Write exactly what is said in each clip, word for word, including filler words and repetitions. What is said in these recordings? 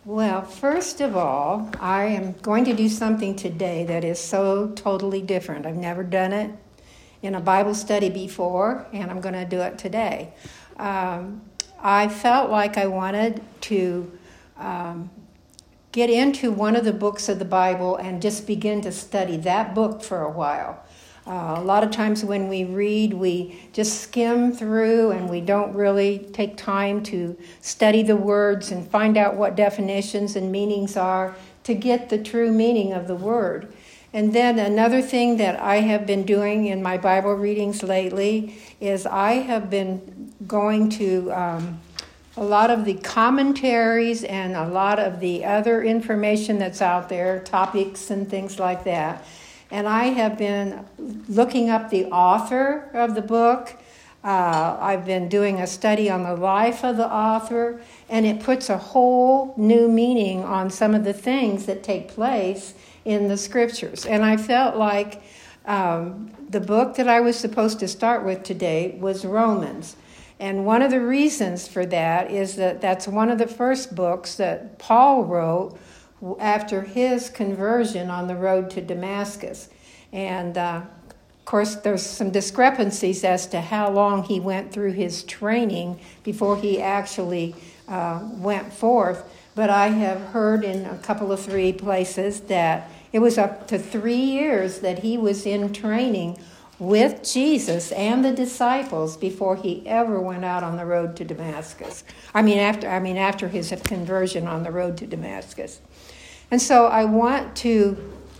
Well, first of all, I am going to do something today that is so totally different. I've never done it in a Bible study before, and I'm going to do it today. Um, I felt like I wanted to um, get into one of the books of the Bible and just begin to study that book for a while. Uh, a lot of times when we read, we just skim through and we don't really take time to study the words and find out what definitions and meanings are to get the true meaning of the word. And then another thing that I have been doing in my Bible readings lately is I have been going to um, a lot of the commentaries and a lot of the other information that's out there, topics and things like that. And I have been looking up the author of the book. Uh, I've been doing a study on the life of the author, and it puts a whole new meaning on some of the things that take place in the scriptures. And I felt like um, the book that I was supposed to start with today was Romans. And one of the reasons for that is that that's one of the first books that Paul wrote after his conversion on the road to Damascus. And uh, of course, there's some discrepancies as to how long he went through his training before he actually uh, went forth. But I have heard in a couple of three places that it was up to three years that he was in training with Jesus and the disciples before he ever went out on the road to Damascus. I mean, after I mean after his conversion on the road to Damascus. And so I want to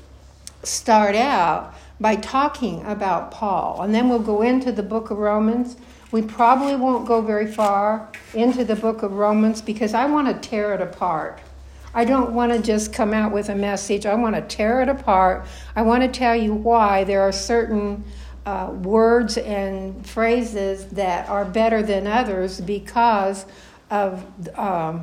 start out by talking about Paul, and then we'll go into the book of Romans. We probably won't go very far into the book of Romans because I want to tear it apart. I don't want to just come out with a message. I want to tear it apart. I want to tell you why there are certain uh, words and phrases that are better than others because of um,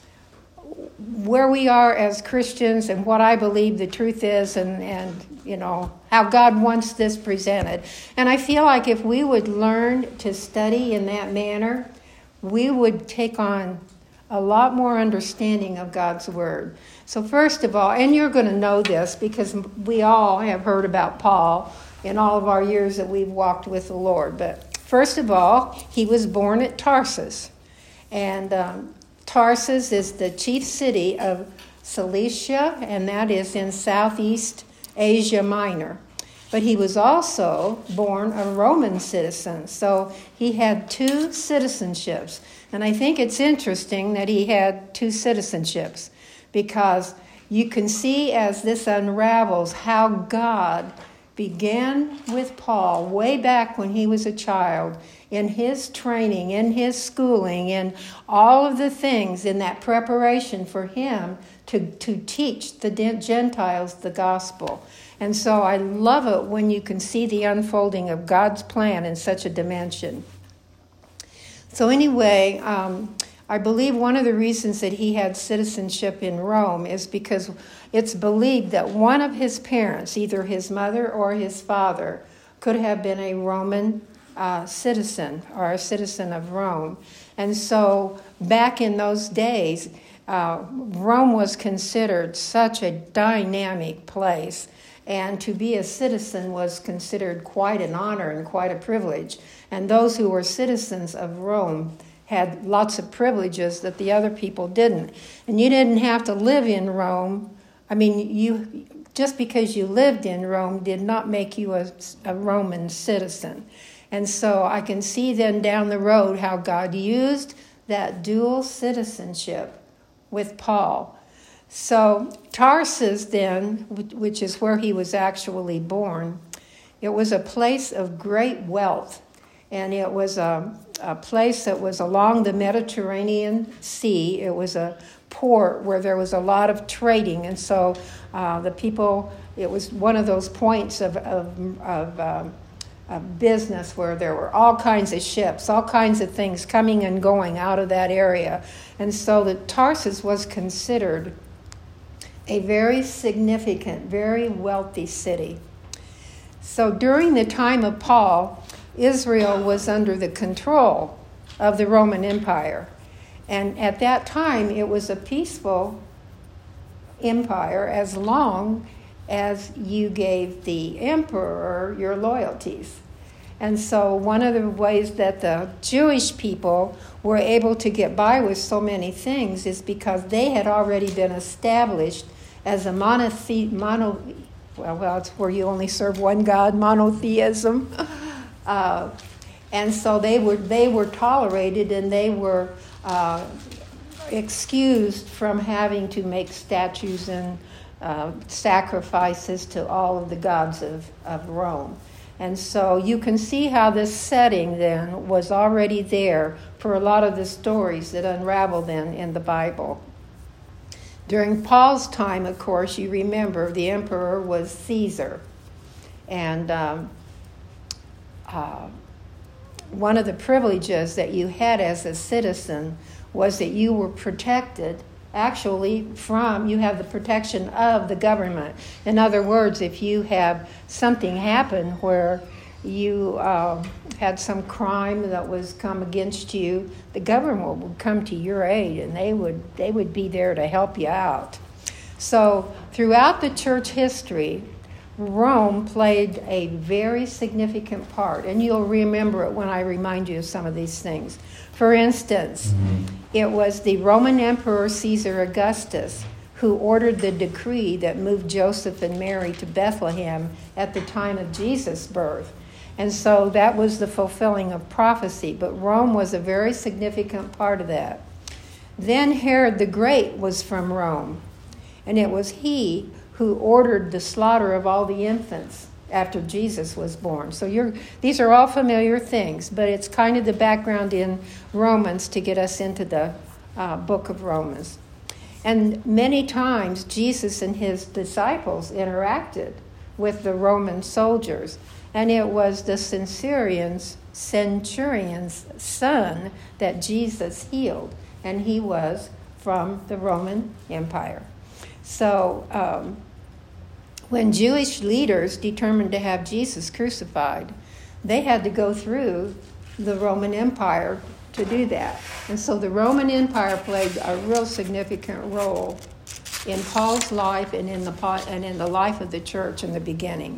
where we are as Christians and what I believe the truth is and, and, you know, how God wants this presented. And I feel like if we would learn to study in that manner, we would take on a lot more understanding of God's word. So first of all, and you're going to know this because we all have heard about Paul in all of our years that we've walked with the Lord. But first of all, he was born at Tarsus. And um, Tarsus is the chief city of Cilicia, and that is in southeast Asia Minor. But he was also born a Roman citizen, so he had two citizenships. And I think it's interesting that he had two citizenships because you can see as this unravels how God began with Paul way back when he was a child in his training, in his schooling, in all of the things in that preparation for him to, to teach the Gentiles the gospel. And so I love it when you can see the unfolding of God's plan in such a dimension. So anyway, um, I believe one of the reasons that he had citizenship in Rome is because it's believed that one of his parents, either his mother or his father, could have been a Roman uh, citizen or a citizen of Rome. And so back in those days, uh, Rome was considered such a dynamic place. And to be a citizen was considered quite an honor and quite a privilege. And those who were citizens of Rome had lots of privileges that the other people didn't. And you didn't have to live in Rome. I mean, you just because you lived in Rome did not make you a, a Roman citizen. And so I can see then down the road how God used that dual citizenship with Paul. So Tarsus then, which is where he was actually born, it was a place of great wealth. And it was a, a place that was along the Mediterranean Sea. It was a port where there was a lot of trading. And so uh, the people, it was one of those points of, of, of, um, of business where there were all kinds of ships, all kinds of things coming and going out of that area. And so the Tarsus was considered a very significant, very wealthy city. So during the time of Paul, Israel was under the control of the Roman Empire. And at that time, it was a peaceful empire as long as you gave the emperor your loyalties. And so one of the ways that the Jewish people were able to get by with so many things is because they had already been established as a monothe- mono, well, well, it's where you only serve one God, monotheism. Uh, and so they were they were tolerated, and they were uh, excused from having to make statues and uh, sacrifices to all of the gods of, of Rome. And so you can see how this setting then was already there for a lot of the stories that unravel then in the Bible. During Paul's time, of course, you remember the emperor was Caesar. And um, uh, one of the privileges that you had as a citizen was that you were protected actually from, you have the protection of the government. In other words, if you have something happen where you uh, had some crime that was come against you, the government would come to your aid, and they would they would be there to help you out. So throughout the church history, Rome played a very significant part, and you'll remember it when I remind you of some of these things. For instance, it was the Roman Emperor Caesar Augustus who ordered the decree that moved Joseph and Mary to Bethlehem at the time of Jesus' birth. And so that was the fulfilling of prophecy, but Rome was a very significant part of that. Then Herod the Great was from Rome, and it was he who ordered the slaughter of all the infants after Jesus was born. So you're, these are all familiar things, but it's kind of the background in Romans to get us into the uh, book of Romans. And many times Jesus and his disciples interacted with the Roman soldiers, and it was the centurion's, centurion's son that Jesus healed, and he was from the Roman Empire. So um, when Jewish leaders determined to have Jesus crucified, they had to go through the Roman Empire to do that. And so the Roman Empire played a real significant role in Paul's life and in the and in the life of the church in the beginning.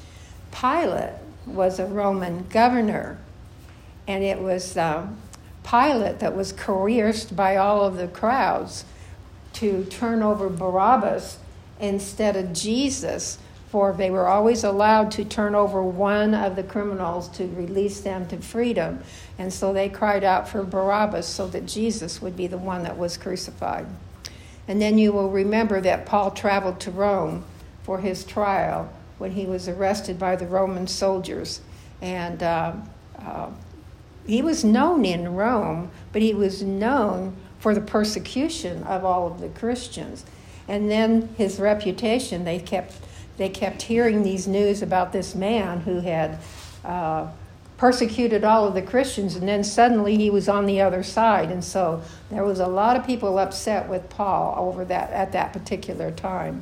Pilate was a Roman governor, and it was uh, Pilate that was coerced by all of the crowds to turn over Barabbas instead of Jesus, for they were always allowed to turn over one of the criminals to release them to freedom. And so they cried out for Barabbas so that Jesus would be the one that was crucified. And then you will remember that Paul traveled to Rome for his trial when he was arrested by the Roman soldiers. And uh, uh, he was known in Rome, but he was known for the persecution of all of the Christians. And then his reputation, they kept they kept hearing these news about this man who had uh, persecuted all of the Christians, and then suddenly he was on the other side. And so there was a lot of people upset with Paul over that at that particular time.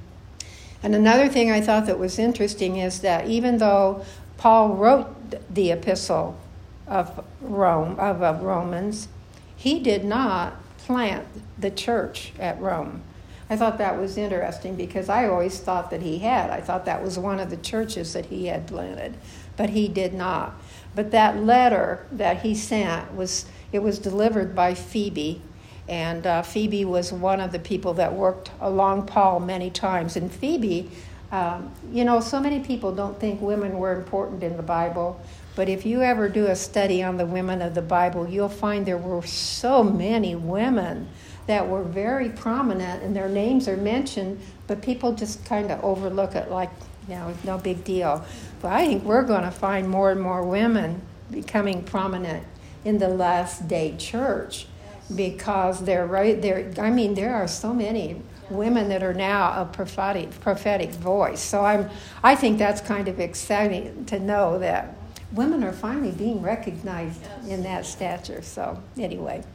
And another thing I thought that was interesting is that even though Paul wrote the epistle of Rome of, of Romans, he did not plant the church at Rome. I thought that was interesting because I always thought that he had. I thought that was one of the churches that he had planted, but he did not. But that letter that he sent, was it was delivered by Phoebe, and uh, Phoebe was one of the people that worked along Paul many times. And Phoebe, um, you know, so many people don't think women were important in the Bible, but if you ever do a study on the women of the Bible, you'll find there were so many women that were very prominent, and their names are mentioned, but people just kind of overlook it like, you know, no big deal. But I think we're going to find more and more women becoming prominent in the last day church, because they're right there. I mean, there are so many women that are now a prophetic prophetic voice. So I'm, I think that's kind of exciting to know that women are finally being recognized in that stature. So anyway.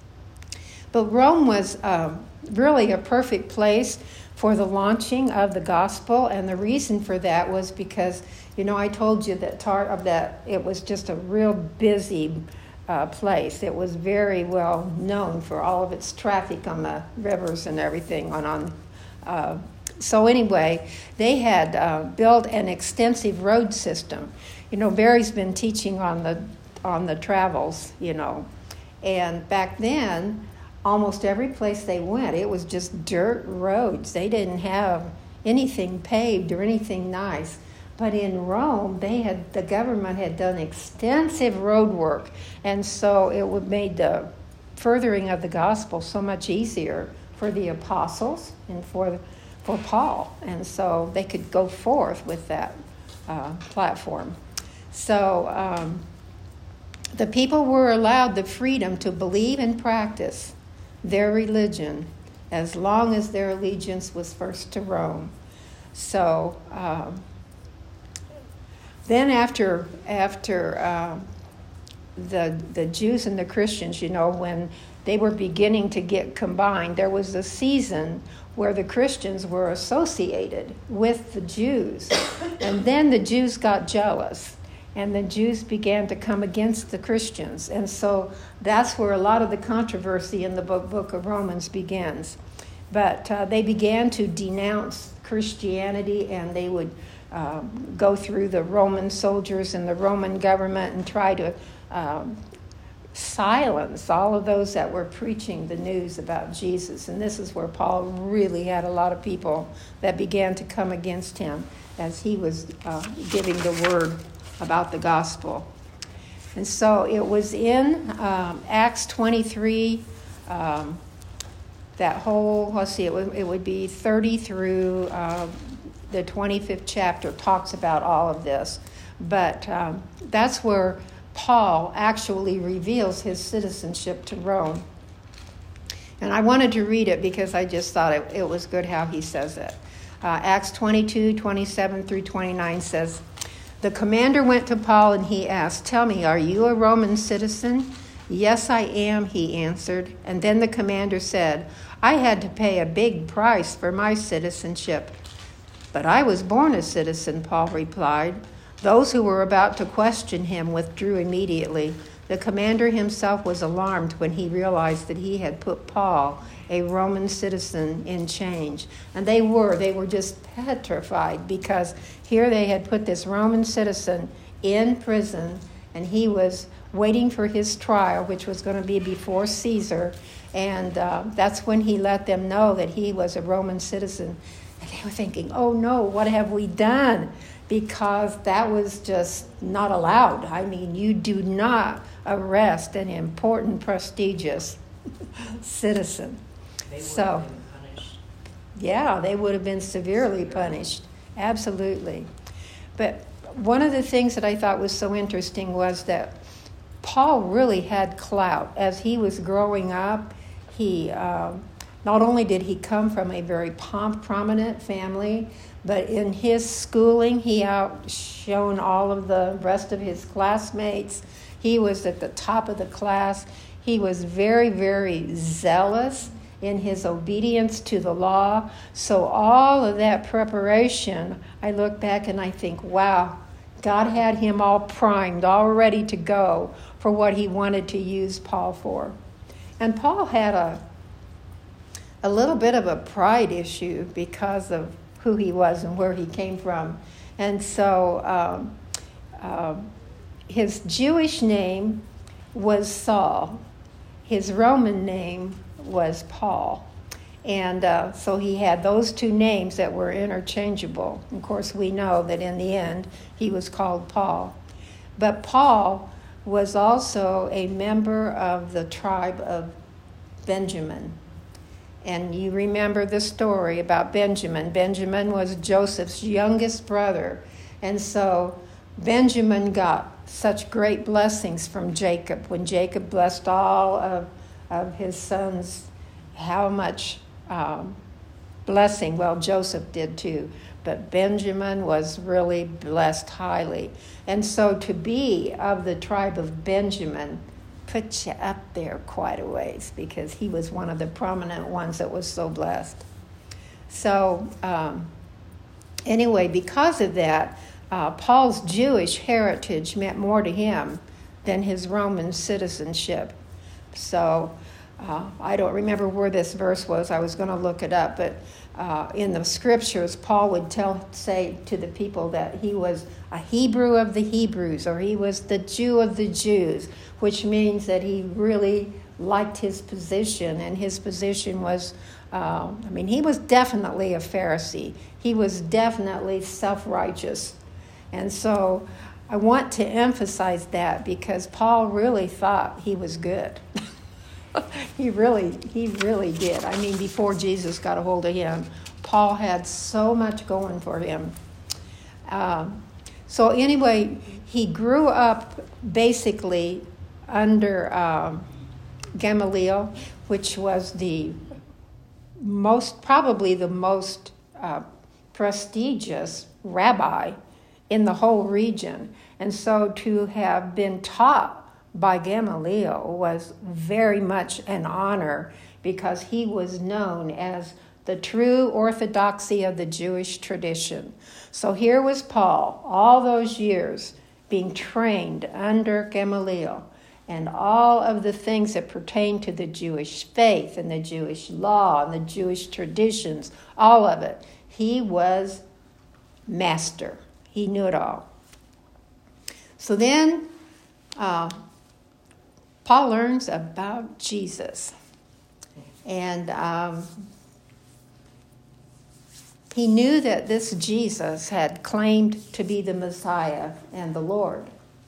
But Rome was um, really a perfect place for the launching of the gospel, and the reason for that was because, you know, I told you that tar- that it was just a real busy uh, place. It was very well known for all of its traffic on the rivers and everything, on, on Uh, so anyway, they had uh, built an extensive road system. You know, Barry's been teaching on the on the travels, you know, and back then, almost every place they went, it was just dirt roads. They didn't have anything paved or anything nice. But in Rome, they had the government had done extensive road work, and so it would made the furthering of the gospel so much easier for the apostles and for for Paul, and so they could go forth with that uh, platform. So um, the people were allowed the freedom to believe and practice their religion as long as their allegiance was first to Rome. So um, then after after uh, the the Jews and the Christians, you know, when they were beginning to get combined, there was a season where the Christians were associated with the Jews. And then the Jews got jealous, and the Jews began to come against the Christians. And so that's where a lot of the controversy in the book, book of Romans begins. But uh, they began to denounce Christianity, and they would uh, go through the Roman soldiers and the Roman government and try to um, silence all of those that were preaching the news about Jesus. And this is where Paul really had a lot of people that began to come against him as he was uh, giving the word about the gospel. And so it was in um, Acts twenty-three, um, that whole, let's see, it would, it would be thirty through uh, the twenty-fifth chapter talks about all of this. But um, that's where Paul actually reveals his citizenship to Rome. And I wanted to read it because I just thought it, it was good how he says it. Uh, Acts twenty-two, twenty-seven through twenty-nine says, "The commander went to Paul and he asked, 'Tell me, are you a Roman citizen?' 'Yes, I am,' he answered. And then the commander said, 'I had to pay a big price for my citizenship.' 'But I was born a citizen,' Paul replied. Those who were about to question him withdrew immediately. The commander himself was alarmed when he realized that he had put Paul, a Roman citizen, in chains. And they were. They were just petrified because here they had put this Roman citizen in prison, and he was waiting for his trial, which was going to be before Caesar. And uh, that's when he let them know that he was a Roman citizen. And they were thinking, oh no, what have we done? Because that was just not allowed. I mean, you do not arrest an important, prestigious citizen. They would so, have been punished. Yeah, they would have been severely punished. Absolutely. But one of the things that I thought was so interesting was that Paul really had clout. As he was growing up, he uh, not only did he come from a very pomp, prominent family, but in his schooling, he outshone all of the rest of his classmates. He was at the top of the class. He was very, very zealous in his obedience to the law. So all of that preparation, I look back and I think, wow, God had him all primed, all ready to go for what he wanted to use Paul for. And Paul had a, a little bit of a pride issue because of who he was and where he came from. And so um, uh, his Jewish name was Saul. His Roman name was Paul. And uh, so he had those two names that were interchangeable. Of course, we know that in the end, he was called Paul. But Paul was also a member of the tribe of Benjamin. And you remember the story about Benjamin. Benjamin was Joseph's youngest brother. And so Benjamin got such great blessings from Jacob. When Jacob blessed all of, of his sons, how much um, blessing, well, Joseph did too. But Benjamin was really blessed highly. And so to be of the tribe of Benjamin put you up there quite a ways because he was one of the prominent ones that was so blessed. So um, anyway, because of that, uh, Paul's Jewish heritage meant more to him than his Roman citizenship. So uh, I don't remember where this verse was. I was going to look it up, but uh, in the scriptures, Paul would tell, say to the people that he was a Hebrew of the Hebrews, or he was the Jew of the Jews, which means that he really liked his position, and his position was, uh, I mean, he was definitely a Pharisee. He was definitely self-righteous. And so I want to emphasize that because Paul really thought he was good. he really, he really did. I mean, before Jesus got a hold of him, Paul had so much going for him. Um, so anyway, he grew up basically under um, Gamaliel, which was the most, probably the most uh, prestigious rabbi in the whole region. And so to have been taught by Gamaliel was very much an honor because he was known as the true orthodoxy of the Jewish tradition. So here was Paul, all those years being trained under Gamaliel, and all of the things that pertain to the Jewish faith and the Jewish law and the Jewish traditions, all of it. He was master. He knew it all. So then uh, Paul learns about Jesus. And um, he knew that this Jesus had claimed to be the Messiah and the Lord.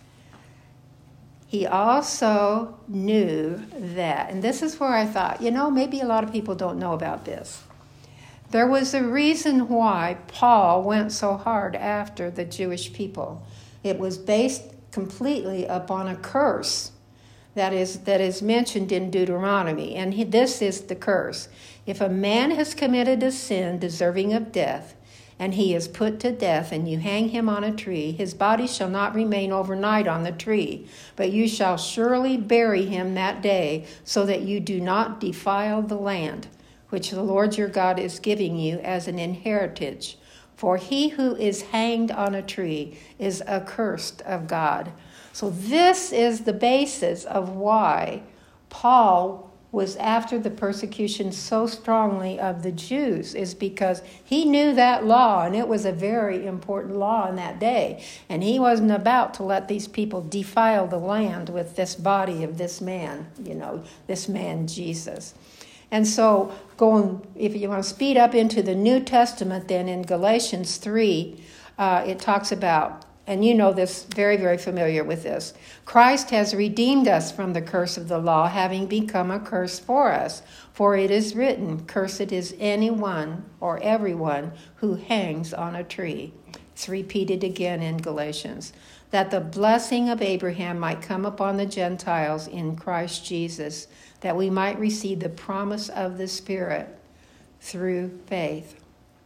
He also knew that, and this is where I thought, you know, maybe a lot of people don't know about this. There was a reason why Paul went so hard after the Jewish people. It was based completely upon a curse that is that is mentioned in Deuteronomy, and he, this is the curse. If a man has committed a sin deserving of death, and he is put to death, and you hang him on a tree, his body shall not remain overnight on the tree, but you shall surely bury him that day, so that you do not defile the land, which the Lord your God is giving you as an inheritance. For he who is hanged on a tree is accursed of God. So this is the basis of why Paul was after the persecution so strongly of the Jews, is because he knew that law, and it was a very important law in that day. And he wasn't about to let these people defile the land with this body of this man, you know, this man Jesus. And so going, if you want to speed up into the New Testament, then in Galatians three, uh, it talks about, and you know this, very, very familiar with this. Christ has redeemed us from the curse of the law, having become a curse for us. For it is written, cursed is anyone or everyone who hangs on a tree. It's repeated again in Galatians. That the blessing of Abraham might come upon the Gentiles in Christ Jesus, that we might receive the promise of the Spirit through faith.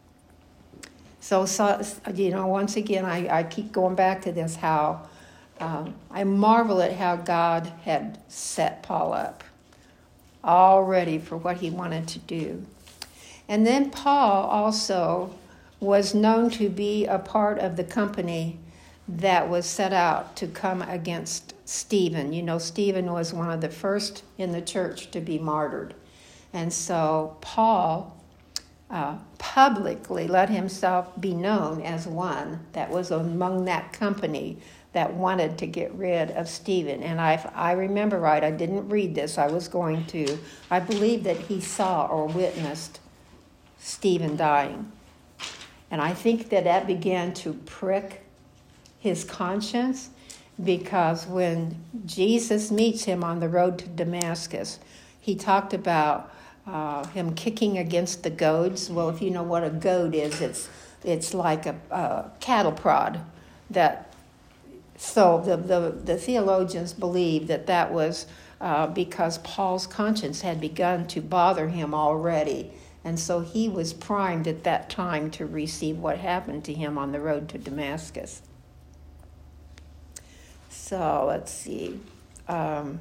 So, so you know, once again, I, I keep going back to this, how um, I marvel at how God had set Paul up all ready for what he wanted to do. And then Paul also was known to be a part of the company that was set out to come against Stephen. You know, Stephen was one of the first in the church to be martyred. And so Paul uh, publicly let himself be known as one that was among that company that wanted to get rid of Stephen. And I, if I remember right, I didn't read this, I was going to. I believe that he saw or witnessed Stephen dying. And I think that that began to prick his conscience, because when Jesus meets him on the road to Damascus, he talked about uh, him kicking against the goads. Well, if you know what a goad is, it's it's like a, a cattle prod. That so the, the the theologians believe that that was uh, because Paul's conscience had begun to bother him already, and so he was primed at that time to receive what happened to him on the road to Damascus. So let's see. Um,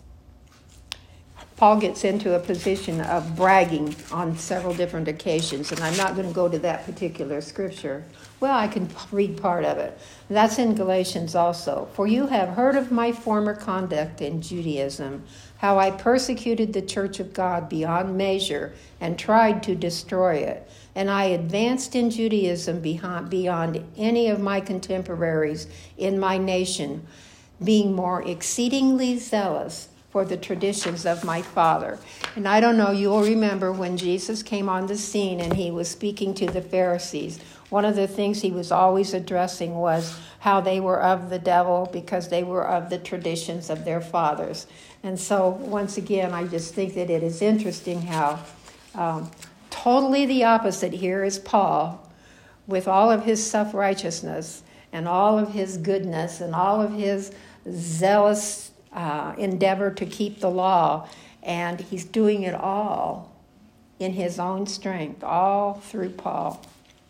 Paul gets into a position of bragging on several different occasions, and I'm not going to go to that particular scripture. Well, I can read part of it. That's in Galatians also. For you have heard of my former conduct in Judaism, how I persecuted the church of God beyond measure and tried to destroy it. And I advanced in Judaism beyond, beyond any of my contemporaries in my nation, being more exceedingly zealous for the traditions of my father. And I don't know, you'll remember when Jesus came on the scene and he was speaking to the Pharisees. One of the things he was always addressing was how they were of the devil because they were of the traditions of their fathers. And so, once again, I just think that it is interesting how um, totally the opposite here is Paul, with all of his self-righteousness and all of his goodness and all of his zealous uh, endeavor to keep the law. And he's doing it all in his own strength, all through Paul.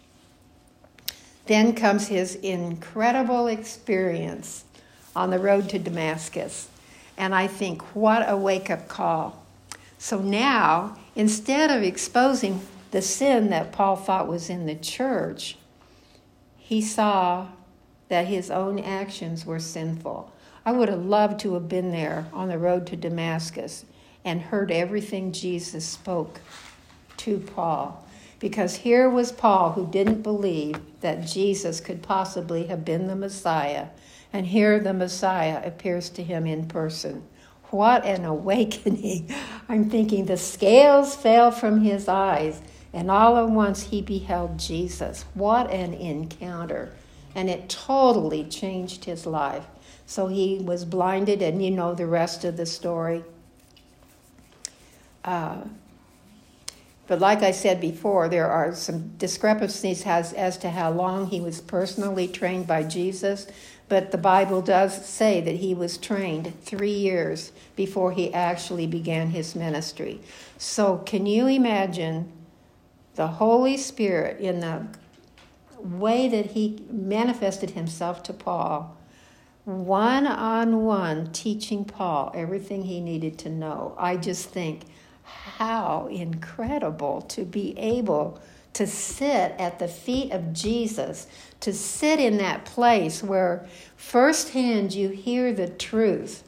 Then comes his incredible experience on the road to Damascus. And I think, what a wake-up call. So now, instead of exposing the sin that Paul thought was in the church, he saw that his own actions were sinful. I would have loved to have been there on the road to Damascus and heard everything Jesus spoke to Paul. Because here was Paul, who didn't believe that Jesus could possibly have been the Messiah. And here the Messiah appears to him in person. What an awakening. I'm thinking the scales fell from his eyes, and all at once he beheld Jesus. What an encounter. And it totally changed his life. So he was blinded, and you know the rest of the story. Uh, But like I said before, there are some discrepancies as, as to how long he was personally trained by Jesus. But the Bible does say that he was trained three years before he actually began his ministry. So can you imagine the Holy Spirit in the way that he manifested himself to Paul, one-on-one teaching Paul everything he needed to know? I just think, how incredible to be able to sit at the feet of Jesus, to sit in that place where firsthand you hear the truth.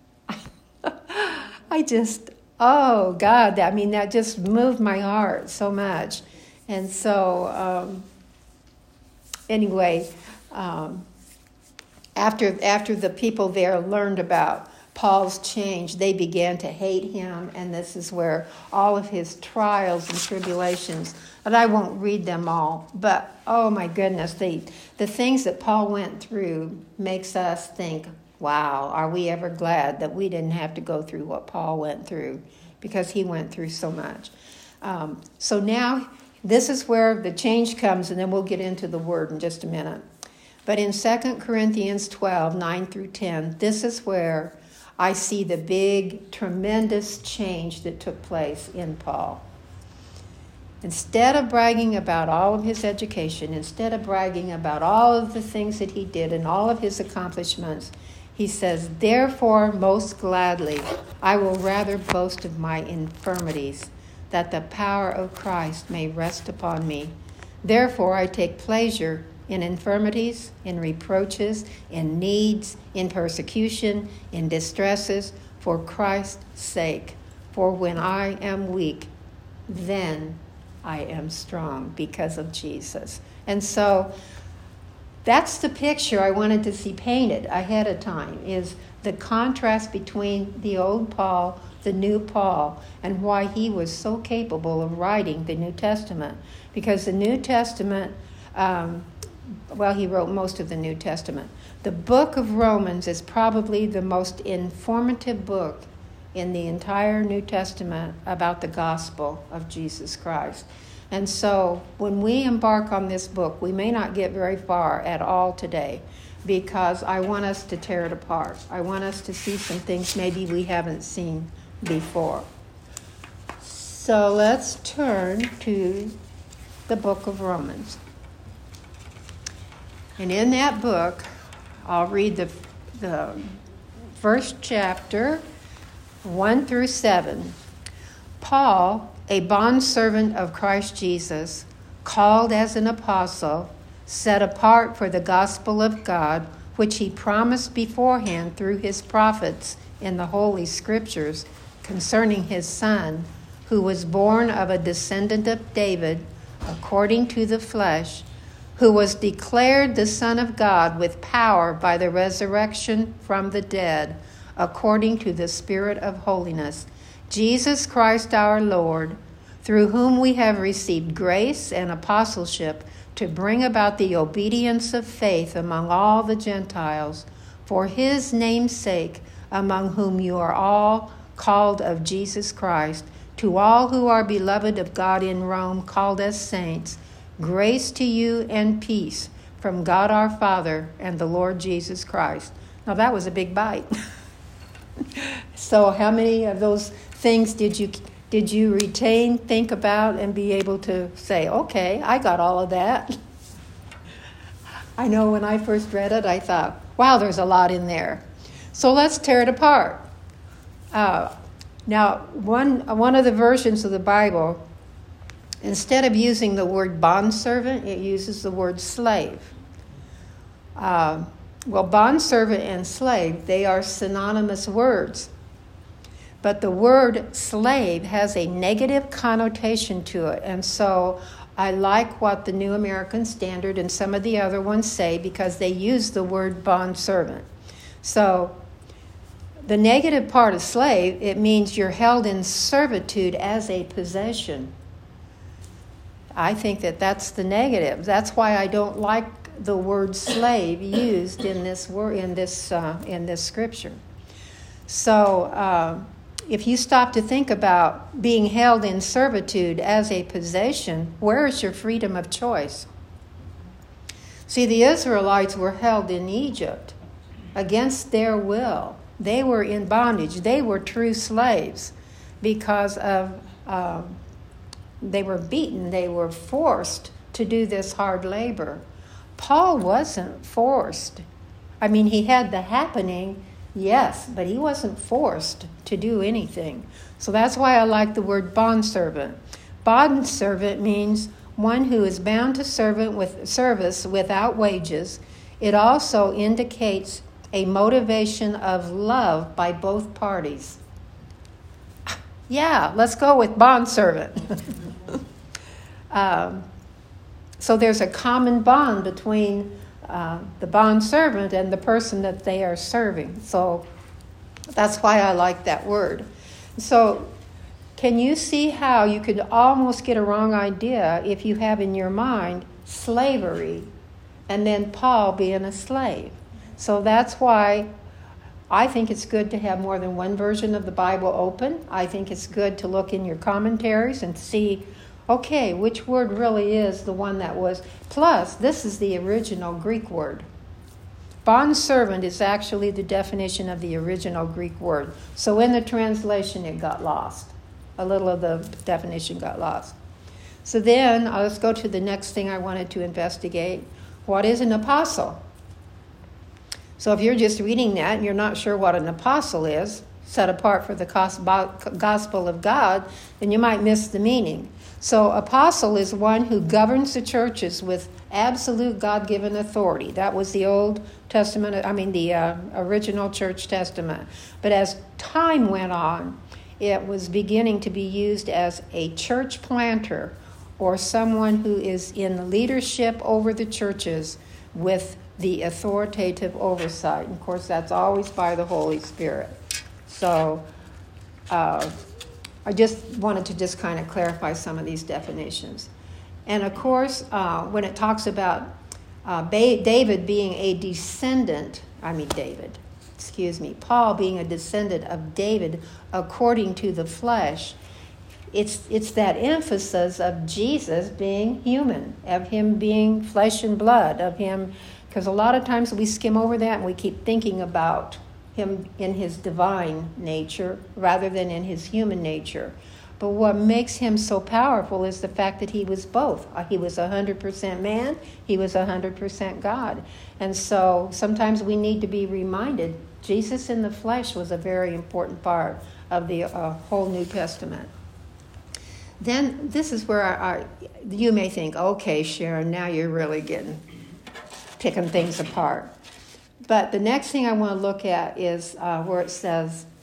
I just, oh God, I mean, that just moved my heart so much. And so, um, anyway, um, after after the people there learned about Paul's change, they began to hate him, and this is where all of his trials and tribulations, and I won't read them all, but oh my goodness, the, the things that Paul went through makes us think, wow, are we ever glad that we didn't have to go through what Paul went through, because he went through so much. Um, so now, this is where the change comes, and then we'll get into the word in just a minute. But in Second Corinthians twelve, nine through ten, this is where I see the big, tremendous change that took place in Paul. Instead of bragging about all of his education, instead of bragging about all of the things that he did and all of his accomplishments, he says, "Therefore, most gladly, I will rather boast of my infirmities, that the power of Christ may rest upon me. Therefore, I take pleasure in infirmities, in reproaches, in needs, in persecution, in distresses, for Christ's sake. For when I am weak, then I am strong," because of Jesus. And so that's the picture I wanted to see painted ahead of time, is the contrast between the old Paul, the new Paul, and why he was so capable of writing the New Testament. Because the New Testament, um, well, he wrote most of the New Testament. The book of Romans is probably the most informative book in the entire New Testament about the gospel of Jesus Christ. And so when we embark on this book, we may not get very far at all today, because I want us to tear it apart. I want us to see some things maybe we haven't seen before. So let's turn to the book of Romans. And in that book, I'll read the, the first chapter, one through seven. Paul, a bondservant of Christ Jesus, called as an apostle, set apart for the gospel of God, which he promised beforehand through his prophets in the Holy Scriptures concerning his Son, who was born of a descendant of David, according to the flesh, who was declared the Son of God with power by the resurrection from the dead, according to the Spirit of holiness, Jesus Christ our Lord, through whom we have received grace and apostleship to bring about the obedience of faith among all the Gentiles, for his name's sake, among whom you are all called of Jesus Christ, to all who are beloved of God in Rome, called as saints, grace to you and peace from God our Father and the Lord Jesus Christ. Now that was a big bite. So how many of those things did you did you retain, think about, and be able to say, okay, I got all of that? I know when I first read it, I thought, wow, there's a lot in there. So let's tear it apart. Uh, now, one one of the versions of the Bible, instead of using the word bondservant, it uses the word slave. Uh, well, bondservant and slave, they are synonymous words. But the word slave has a negative connotation to it. And so I like what the New American Standard and some of the other ones say because they use the word bondservant. So the negative part of slave, it means you're held in servitude as a possession. I think that that's the negative. That's why I don't like the word slave used in this word in this uh, in this scripture. So uh, if you stop to think about being held in servitude as a possession, where is your freedom of choice? See, the Israelites were held in Egypt against their will. They were in bondage. They were true slaves because of um, they were beaten. They were forced to do this hard labor. Paul wasn't forced. I mean, he had the happening, yes, but he wasn't forced to do anything. So that's why I like the word bondservant. Bondservant means one who is bound to servant with service without wages. It also indicates a motivation of love by both parties. Yeah, let's go with bondservant. um, so there's a common bond between uh, the bondservant and the person that they are serving. So that's why I like that word. So can you see how you could almost get a wrong idea if you have in your mind slavery and then Paul being a slave? So that's why I think it's good to have more than one version of the Bible open. I think it's good to look in your commentaries and see, okay, which word really is the one that was. Plus, this is the original Greek word. Bondservant is actually the definition of the original Greek word. So in the translation, it got lost. A little of the definition got lost. So then, uh, let's go to the next thing I wanted to investigate. What is an apostle? So if you're just reading that and you're not sure what an apostle is, set apart for the gospel of God, then you might miss the meaning. So apostle is one who governs the churches with absolute God-given authority. That was the Old Testament, I mean the uh, original church testament. But as time went on, it was beginning to be used as a church planter or someone who is in leadership over the churches with the authoritative oversight. And of course, that's always by the Holy Spirit. So uh, I just wanted to just kind of clarify some of these definitions. And of course, uh, when it talks about uh, ba- David being a descendant, I mean David, excuse me, Paul being a descendant of David according to the flesh, it's it's that emphasis of Jesus being human, of him being flesh and blood, of him. Because a lot of times we skim over that and we keep thinking about him in his divine nature rather than in his human nature. But what makes him so powerful is the fact that he was both. He was one hundred percent man, he was one hundred percent God. And so sometimes we need to be reminded Jesus in the flesh was a very important part of the uh, whole New Testament. Then this is where I, I, you may think, okay, Sharon, now you're really getting... picking things apart. But the next thing I want to look at is uh, where it says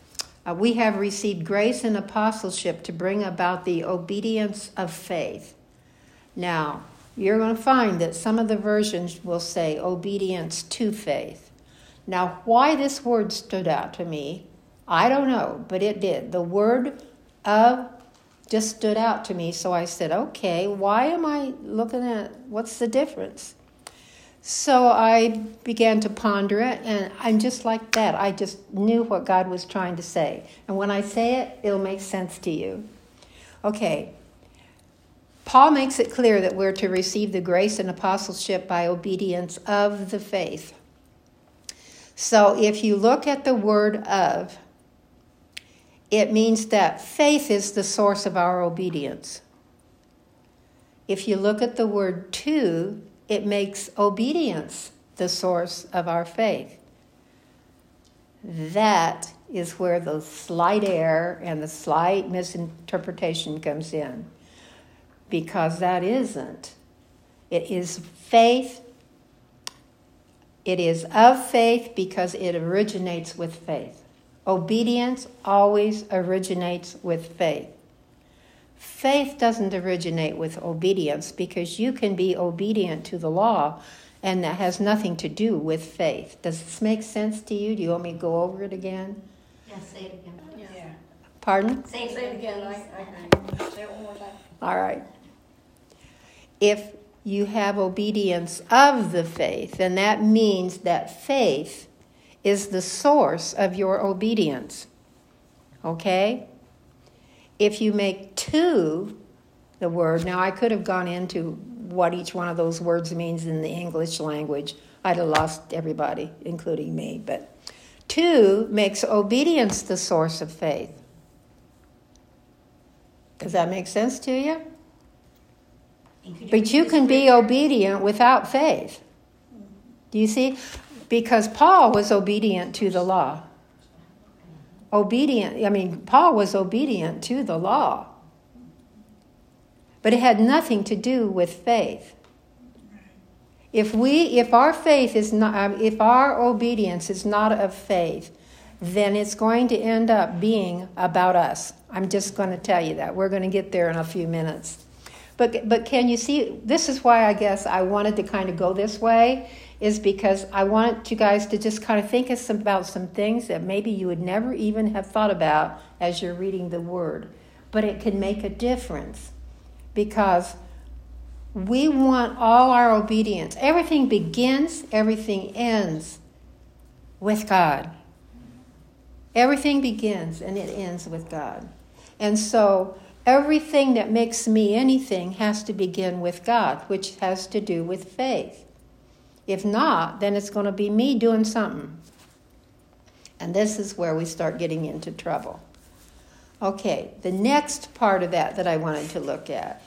Uh, we have received grace and apostleship to bring about the obedience of faith. Now, you're going to find that some of the versions will say obedience to faith. Now, why this word stood out to me, I don't know, but it did. The word of just stood out to me, so I said, okay, why am I looking at, what's the difference? So I began to ponder it, and I'm just like that. I just knew what God was trying to say. And when I say it, it'll make sense to you. Okay. Paul makes it clear that we're to receive the grace and apostleship by obedience of the faith. So if you look at the word of, it means that faith is the source of our obedience. If you look at the word to, it makes obedience the source of our faith. That is where the slight error and the slight misinterpretation comes in. Because that isn't. It is faith. It is of faith because it originates with faith. Obedience always originates with faith. Faith doesn't originate with obedience because you can be obedient to the law and that has nothing to do with faith. Does this make sense to you? Do you want me to go over it again? Yeah, say it again. Yeah. Pardon? Say it, Say it again. again. I, I agree. Say it one more time. All right. If you have obedience of the faith, then that means that faith is the source of your obedience. Okay? If you make to the word, now I could have gone into what each one of those words means in the English language. I'd have lost everybody, including me. But to makes obedience the source of faith. Does that make sense to you? But you can be obedient without faith. Do you see? Because Paul was obedient to the law. Obedient, I mean, Paul was obedient to the law. But it had nothing to do with faith. If we, if our faith is not, if our obedience is not of faith, then it's going to end up being about us. I'm just going to tell you that. We're going to get there in a few minutes. But but can you see, this is why I guess I wanted to kind of go this way, is because I wanted you guys to just kind of think of some, about some things that maybe you would never even have thought about as you're reading the Word. But it can make a difference because we want all our obedience. Everything begins, everything ends with God. Everything begins and it ends with God. And so everything that makes me anything has to begin with God, which has to do with faith. If not, then it's going to be me doing something. And this is where we start getting into trouble. Okay, the next part of that that I wanted to look at.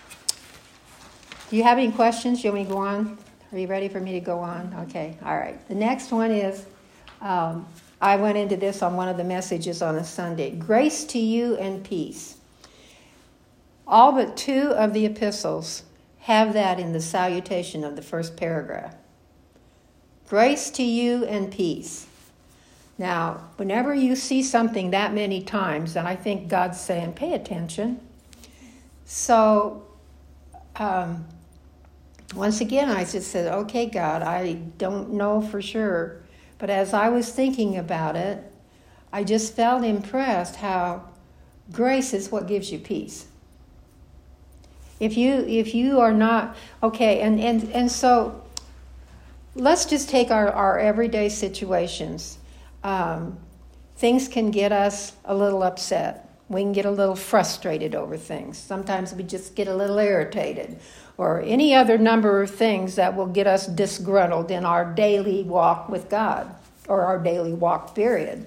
Do you have any questions? Do you want me to go on? Are you ready for me to go on? Okay, all right. The next one is, um, I went into this on one of the messages on a Sunday. Grace to you and peace. All but two of the epistles have that in the salutation of the first paragraph. Grace to you and peace. Now, whenever you see something that many times, then I think God's saying, pay attention. So, um, once again, I just said, okay, God, I don't know for sure. But as I was thinking about it, I just felt impressed how grace is what gives you peace. If you if you are not, okay, and, and, and so let's just take our, our everyday situations. Um, things can get us a little upset. We can get a little frustrated over things. Sometimes we just get a little irritated, or any other number of things that will get us disgruntled in our daily walk with God, or our daily walk period.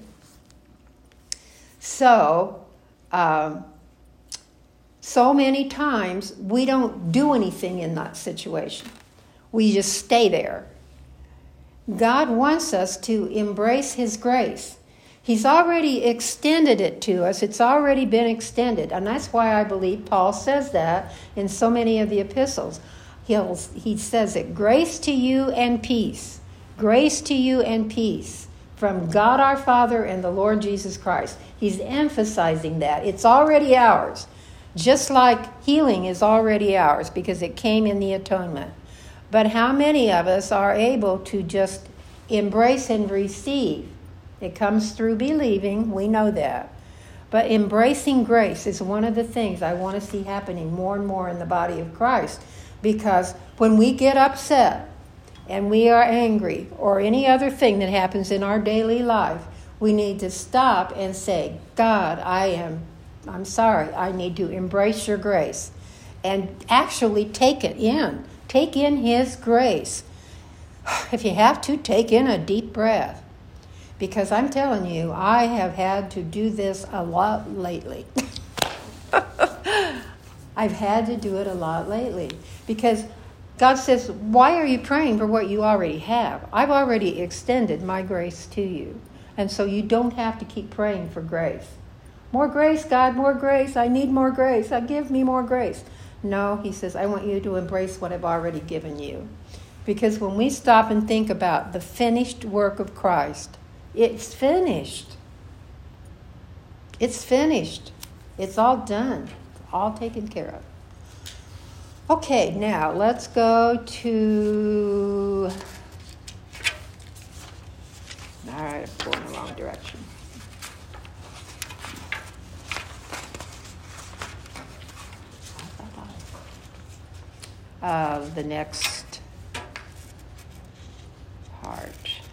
So, um, so many times we don't do anything in that situation. We just stay there. God wants us to embrace His grace. He's already extended it to us. It's already been extended. And that's why I believe Paul says that in so many of the epistles. He'll, he says it, grace to you and peace. Grace to you and peace. from God our Father and the Lord Jesus Christ. He's emphasizing that. It's already ours. Just like healing is already ours because it came in the atonement. But how many of us are able to just embrace and receive? It comes through believing. We know that. But embracing grace is one of the things I want to see happening more and more in the body of Christ. Because when we get upset and we are angry or any other thing that happens in our daily life, we need to stop and say, God, I am, I'm sorry. I need to embrace your grace and actually take it in. Take in his grace. If you have to, take in a deep breath. Because I'm telling you, I have had to do this a lot lately. I've had to do it a lot lately. Because God says, why are you praying for what you already have? I've already extended my grace to you. And so you don't have to keep praying for grace. More grace, God, more grace. I need more grace. I give me more grace. No, he says, I want you to embrace what I've already given you. Because when we stop and think about the finished work of Christ, it's finished. It's finished. It's all done. It's all taken care of. Okay, now let's go to... All right, I'm going the wrong direction. Uh, the next part.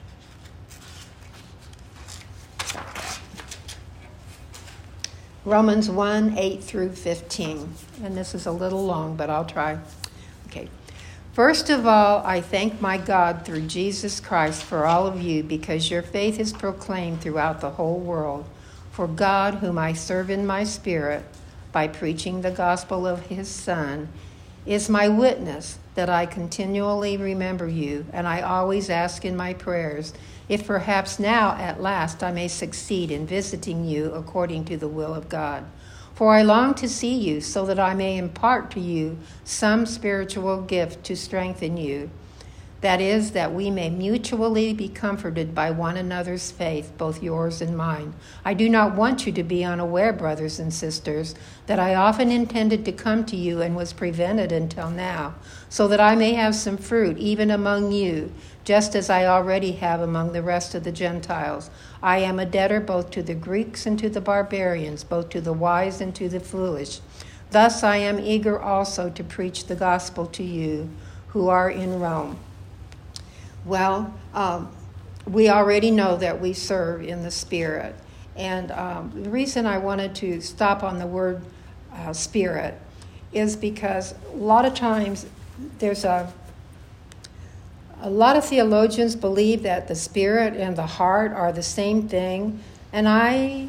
Romans one, eight through fifteen. And this is a little long, but I'll try. Okay. First of all, I thank my God through Jesus Christ for all of you, because your faith is proclaimed throughout the whole world. For God, whom I serve in my spirit, by preaching the gospel of his Son, is my witness that I continually remember you, and I always ask in my prayers, if perhaps now at last I may succeed in visiting you according to the will of God. For I long to see you, so that I may impart to you some spiritual gift to strengthen you. That is, that we may mutually be comforted by one another's faith, both yours and mine. I do not want you to be unaware, brothers and sisters, that I often intended to come to you and was prevented until now, so that I may have some fruit even among you, just as I already have among the rest of the Gentiles. I am a debtor both to the Greeks and to the barbarians, both to the wise and to the foolish. Thus I am eager also to preach the gospel to you who are in Rome. Well, um, we already know that we serve in the Spirit. And um, the reason I wanted to stop on the word uh, Spirit is because a lot of times there's a, a lot of theologians believe that the Spirit and the heart are the same thing. And I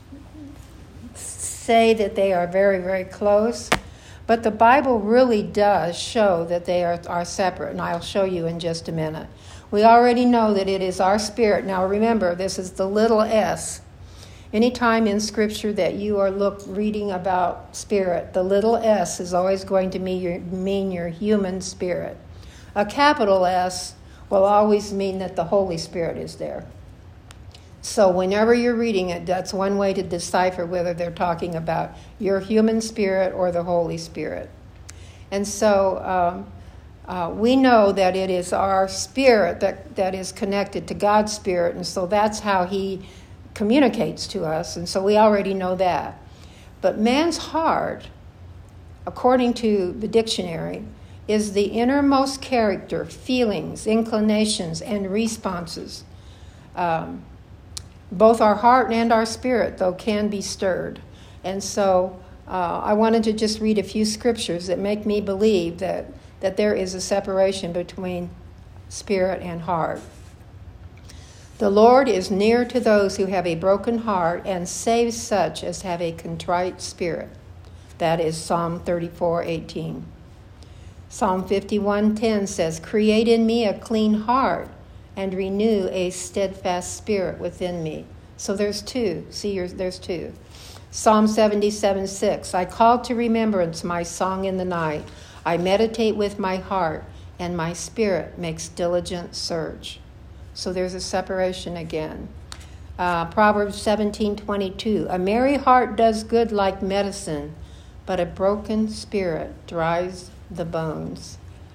say that they are very, very close. But the Bible really does show that they are, are separate, and I'll show you in just a minute. We already know that it is our spirit. Now remember, this is the little s. Anytime in Scripture that you are look, reading about spirit, the little s is always going to mean your, mean your human spirit. A capital S will always mean that the Holy Spirit is there. So whenever you're reading it, that's one way to decipher whether they're talking about your human spirit or the Holy Spirit. And so um, uh, we know that it is our spirit that, that is connected to God's Spirit, and so that's how he communicates to us, and so we already know that. But man's heart, according to the dictionary, is the innermost character, feelings, inclinations, and responses. Um, Both our heart and our spirit, though, can be stirred. And so uh, I wanted to just read a few scriptures that make me believe that, that there is a separation between spirit and heart. The Lord is near to those who have a broken heart and saves such as have a contrite spirit. That is Psalm thirty-four eighteen. Psalm fifty-one ten says, create in me a clean heart, and renew a steadfast spirit within me. So there's two. See, there's two. Psalm seventy-seven six. I call to remembrance my song in the night. I meditate with my heart, and my spirit makes diligent search. So there's a separation again. Uh, Proverbs seventeen twenty-two. A merry heart does good like medicine, but a broken spirit dries the bones.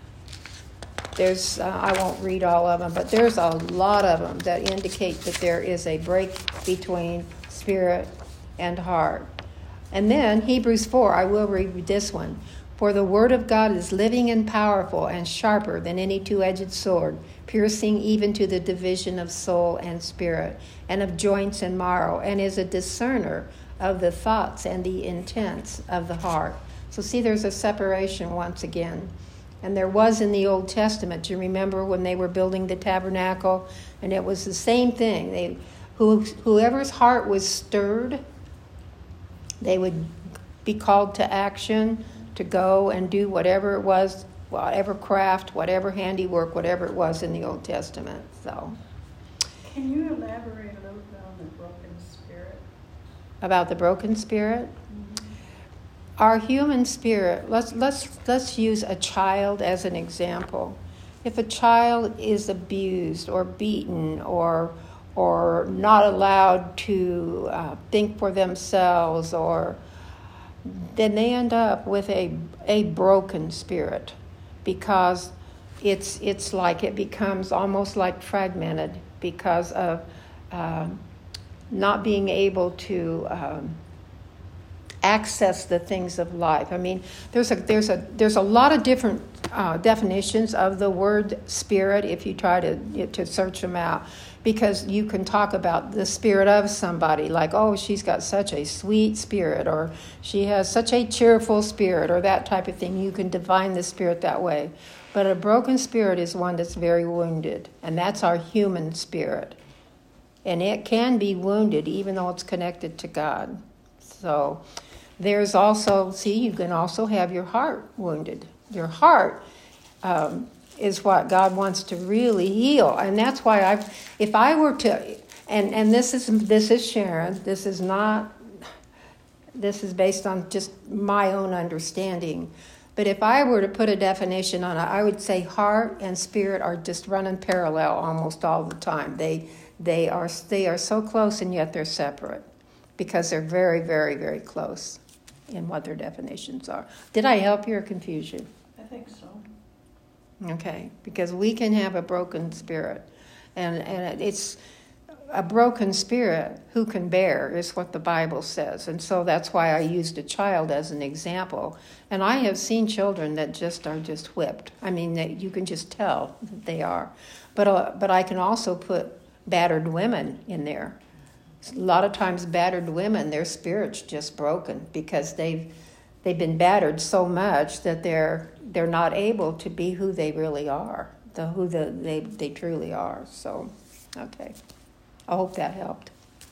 There's, uh, I won't read all of them, but there's a lot of them that indicate that there is a break between spirit and heart. And then Hebrews four, I will read this one. For the word of God is living and powerful and sharper than any two-edged sword, piercing even to the division of soul and spirit, and of joints and marrow, and is a discerner of the thoughts and the intents of the heart. So see, there's a separation once again. And there was in the Old Testament. You remember when they were building the tabernacle, and it was the same thing. They, who, whoever's heart was stirred, they would be called to action, to go and do whatever it was, whatever craft, whatever handiwork, whatever it was in the Old Testament. So, can you elaborate a little bit on the broken spirit? About the broken spirit? Mm-hmm. Our human spirit, let's let's let's use a child as an example. If a child is abused or beaten or or not allowed to uh, think for themselves, or then they end up with a a broken spirit, because it's it's like it becomes almost like fragmented because of um, not being able to um, access the things of life. I mean, there's a there's a there's a lot of different uh, definitions of the word spirit if you try to to search them out. Because you can talk about the spirit of somebody, like, oh, she's got such a sweet spirit, or she has such a cheerful spirit, or that type of thing. You can define the spirit that way. But a broken spirit is one that's very wounded, and that's our human spirit. And it can be wounded even though it's connected to God. So there's also, see, you can also have your heart wounded. Your heart um, is what God wants to really heal. And that's why I've, if I were to, and, and this is this is Sharon, this is not, this is based on just my own understanding. But if I were to put a definition on it, I would say heart and spirit are just running parallel almost all the time. They they are they are so close, and yet they're separate, because they're very, very, very close in what their definitions are. Did I help you or confuse you? I think so. Okay, because we can have a broken spirit, and and it's a broken spirit who can bear is what the Bible says. And so that's why I used a child as an example. And I have seen children that just are just whipped. I mean, they, you can just tell that they are. But uh, but I can also put battered women in there. A lot of times battered women, their spirit's just broken because they've they've been battered so much that they're they're not able to be who they really are, the who the, they they truly are. So, okay. I hope that helped.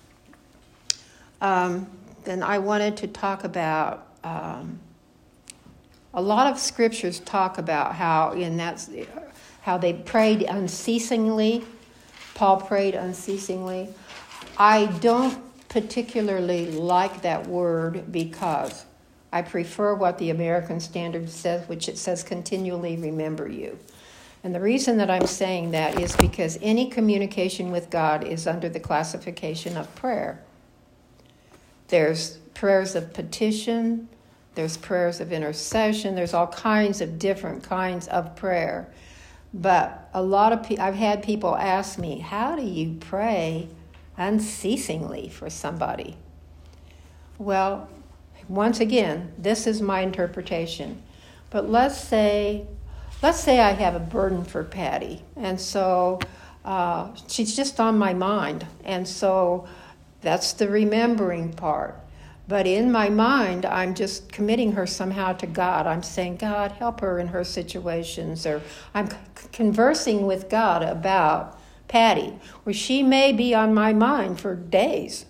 Um, then I wanted to talk about, um, a lot of scriptures talk about how in that, how they prayed unceasingly. Paul prayed unceasingly. I don't particularly like that word because I prefer what the American Standard says, which it says continually remember you. And the reason that I'm saying that is because any communication with God is under the classification of prayer. There's prayers of petition, there's prayers of intercession, there's all kinds of different kinds of prayer. But a lot of people, I've had people ask me, how do you pray unceasingly for somebody? Well, once again, this is my interpretation. But let's say Let's say I have a burden for Patty, and so uh, she's just on my mind, and so that's the remembering part. But in my mind, I'm just committing her somehow to God. I'm saying, God, help her in her situations, or I'm c- conversing with God about Patty, where she may be on my mind for days,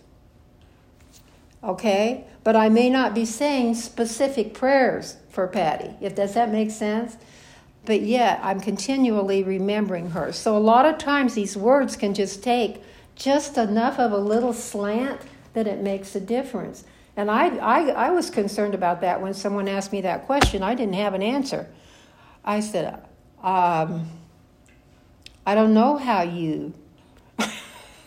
okay? But I may not be saying specific prayers for Patty. If does that make sense? But yet, I'm continually remembering her. So a lot of times these words can just take just enough of a little slant that it makes a difference. And I, I, I was concerned about that when someone asked me that question. I didn't have an answer. I said, um, I don't know how you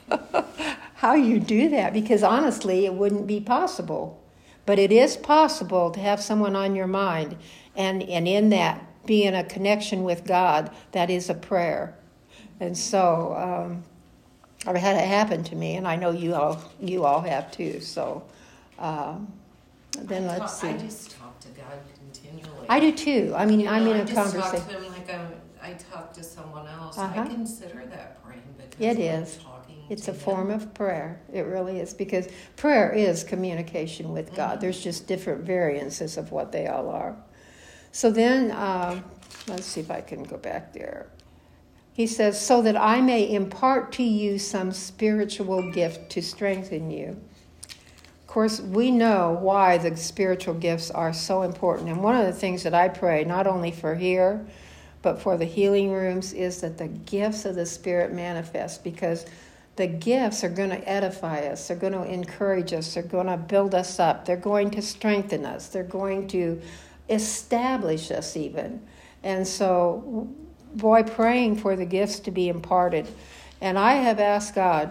how you do that, because honestly, it wouldn't be possible. But it is possible to have someone on your mind, and, and in that, be in a connection with God. That is a prayer. And so um, I've had it happen to me, and I know you all you all have too. So um, then I let's talk, see. I just talk to God continually. I do too. I mean, you know, I'm in I a just conversation. talk to him like I'm, I talk to someone else. Uh-huh. I consider that praying because It I'm is. talking It's to a form him. of prayer. It really is, because prayer is communication with God. Mm-hmm. There's just different variances of what they all are. So then, um, let's see if I can go back there. He says, so that I may impart to you some spiritual gift to strengthen you. Of course, we know why the spiritual gifts are so important. And one of the things that I pray, not only for here, but for the healing rooms, is that the gifts of the Spirit manifest, because the gifts are going to edify us. They're going to encourage us. They're going to build us up. They're going to strengthen us. They're going to establish us even. And so, boy, praying for the gifts to be imparted. And I have asked God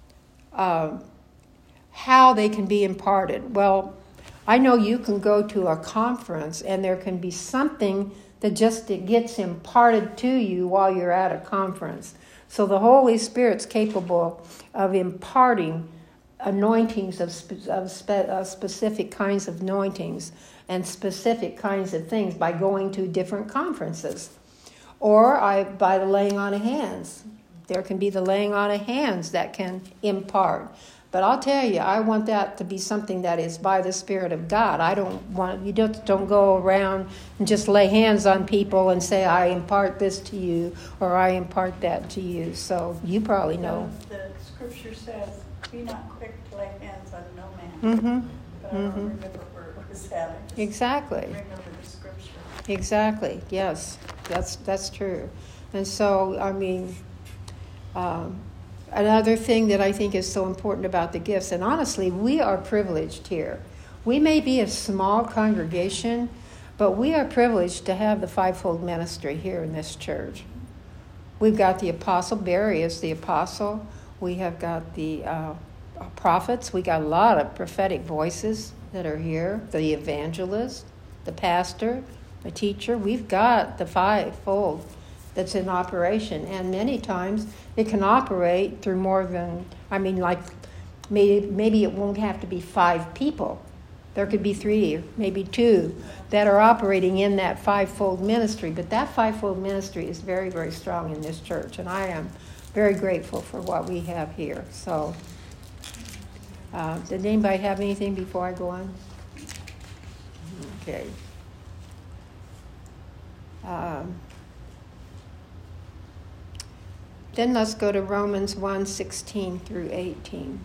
um, how they can be imparted. Well, I know you can go to a conference and there can be something that just it gets imparted to you while you're at a conference. So the Holy Spirit's capable of imparting anointings of, spe- of spe- uh, specific kinds of anointings and specific kinds of things by going to different conferences. Or I, by the laying on of hands. There can be the laying on of hands that can impart. But I'll tell you, I want that to be something that is by the Spirit of God. I don't want, you don't, don't go around and just lay hands on people and say, I impart this to you, or I impart that to you. So you probably know. The, the scripture says, be not quick to lay hands on no man. Mm-hmm. But I don't Mm-hmm. remember where it was at. I just Exactly. remember the scripture. Exactly. Yes, that's that's true. And so, I mean, um, another thing that I think is so important about the gifts, and honestly, we are privileged here. We may be a small congregation, but we are privileged to have the fivefold ministry here in this church. We've got the apostle. Barry is the apostle. We have got the uh, prophets. We got a lot of prophetic voices that are here. The evangelist, the pastor, the teacher. We've got the fivefold that's in operation, and many times it can operate through more than, I mean, like maybe, maybe it won't have to be five people. There could be three, maybe two, that are operating in that fivefold ministry. But that fivefold ministry is very, very strong in this church, and I am very grateful for what we have here. So, uh, did anybody have anything before I go on? Okay. Um, then let's go to Romans one, sixteen through eighteen.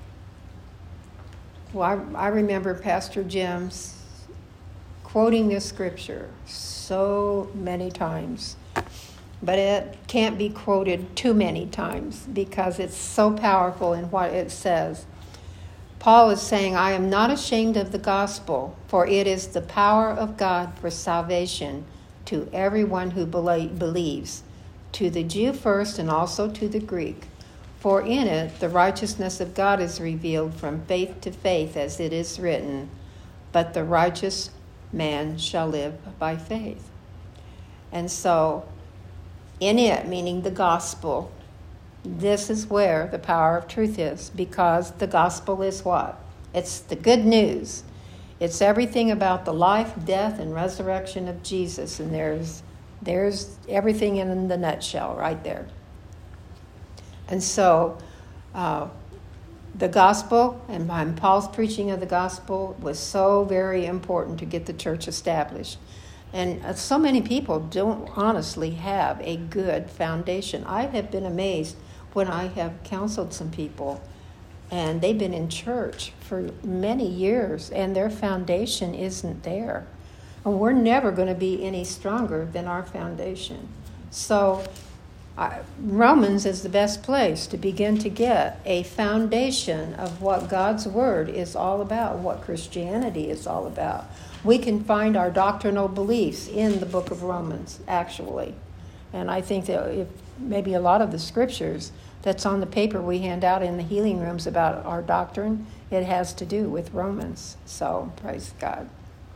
Well, I, I remember Pastor Jim's quoting this scripture so many times, but it can't be quoted too many times because it's so powerful in what it says. Paul is saying, I am not ashamed of the gospel, for it is the power of God for salvation to everyone who believes, to the Jew first and also to the Greek. For in it the righteousness of God is revealed from faith to faith, as it is written, but the righteous man shall live by faith. And so, in it, meaning the gospel, this is where the power of truth is, because the gospel is what? It's the good news. It's everything about the life, death, and resurrection of Jesus, and there's there's everything in the nutshell right there. And so, uh, the gospel, and Paul's preaching of the gospel, was so very important to get the church established. And so many people don't honestly have a good foundation. I have been amazed when I have counseled some people, and they've been in church for many years, and their foundation isn't there. And we're never going to be any stronger than our foundation. So I, Romans is the best place to begin to get a foundation of what God's Word is all about, what Christianity is all about. We can find our doctrinal beliefs in the book of Romans, actually. And I think that if maybe a lot of the scriptures that's on the paper we hand out in the healing rooms about our doctrine, it has to do with Romans. So, praise God.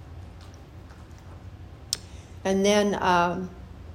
And then, um,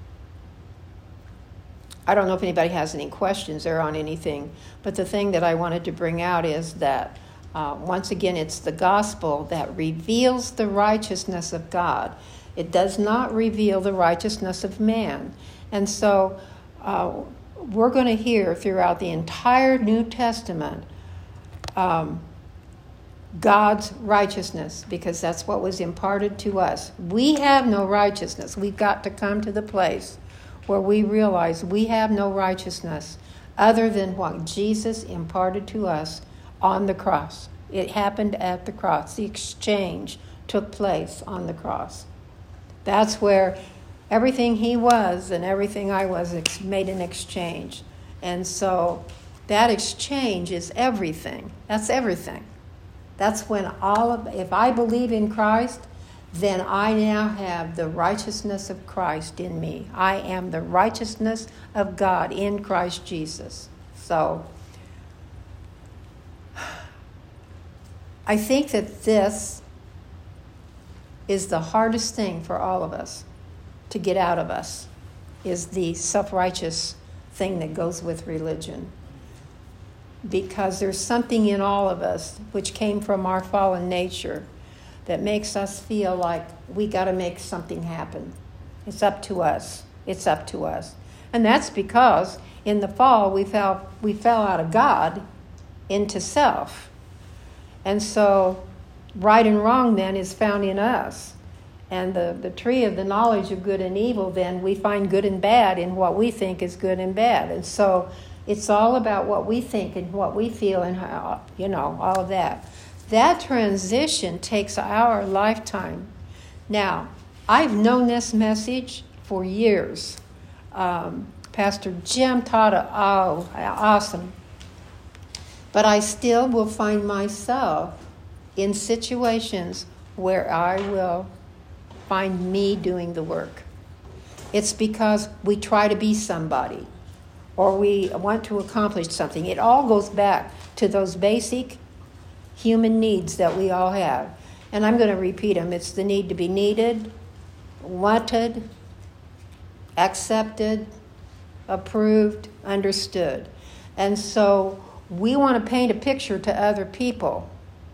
I don't know if anybody has any questions there on anything, but the thing that I wanted to bring out is that, uh, once again, it's the gospel that reveals the righteousness of God. It does not reveal the righteousness of man. And so uh, we're going to hear throughout the entire New Testament um, God's righteousness, because that's what was imparted to us. We have no righteousness. We've got to come to the place where we realize we have no righteousness other than what Jesus imparted to us on the cross. It happened at the cross. The exchange took place on the cross. That's where everything he was and everything I was ex- made an exchange. And so that exchange is everything. That's everything. That's when all of, if I believe in Christ, then I now have the righteousness of Christ in me. I am the righteousness of God in Christ Jesus. So I think that this is the hardest thing for all of us to get out of us, is the self-righteous thing that goes with religion. Because there's something in all of us which came from our fallen nature that makes us feel like we got to make something happen. It's up to us. It's up to us. And that's because in the fall we fell we fell out of God into self. And so right and wrong then is found in us. And the, the tree of the knowledge of good and evil, then we find good and bad in what we think is good and bad. And so it's all about what we think and what we feel and how, you know, all of that. That transition takes our lifetime. Now, I've known this message for years. Um, Pastor Jim taught it, oh, awesome. But I still will find myself in situations where I will find me doing the work. It's because we try to be somebody, or we want to accomplish something. It all goes back to those basic human needs that we all have. And I'm going to repeat them. It's the need to be needed, wanted, accepted, approved, understood. And so we want to paint a picture to other people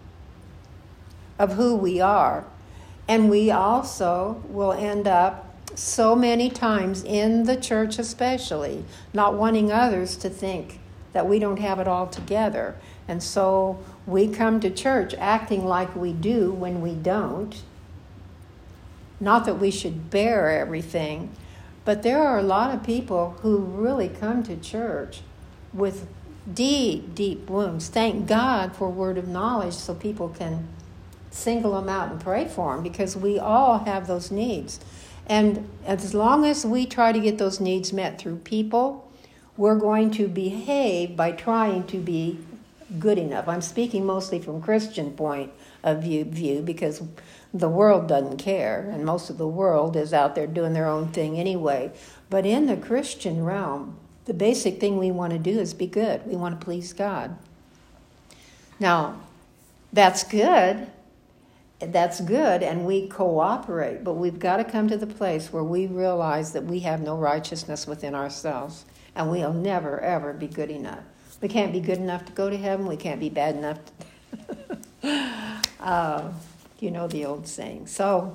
of who we are. And we also will end up so many times in the church especially, not wanting others to think that we don't have it all together. And so we come to church acting like we do when we don't. Not that we should bear everything, but there are a lot of people who really come to church with deep, deep wounds. Thank God for word of knowledge so people can single them out and pray for them, because we all have those needs. And as long as we try to get those needs met through people, we're going to behave by trying to be good enough. I'm speaking mostly from Christian point of view, view because the world doesn't care, and most of the world is out there doing their own thing anyway. But in the Christian realm, the basic thing we want to do is be good. We want to please God. Now, that's good. That's good, and we cooperate, but we've got to come to the place where we realize that we have no righteousness within ourselves, and we'll never, ever be good enough. We can't be good enough to go to heaven. We can't be bad enough to... uh, you know the old saying. So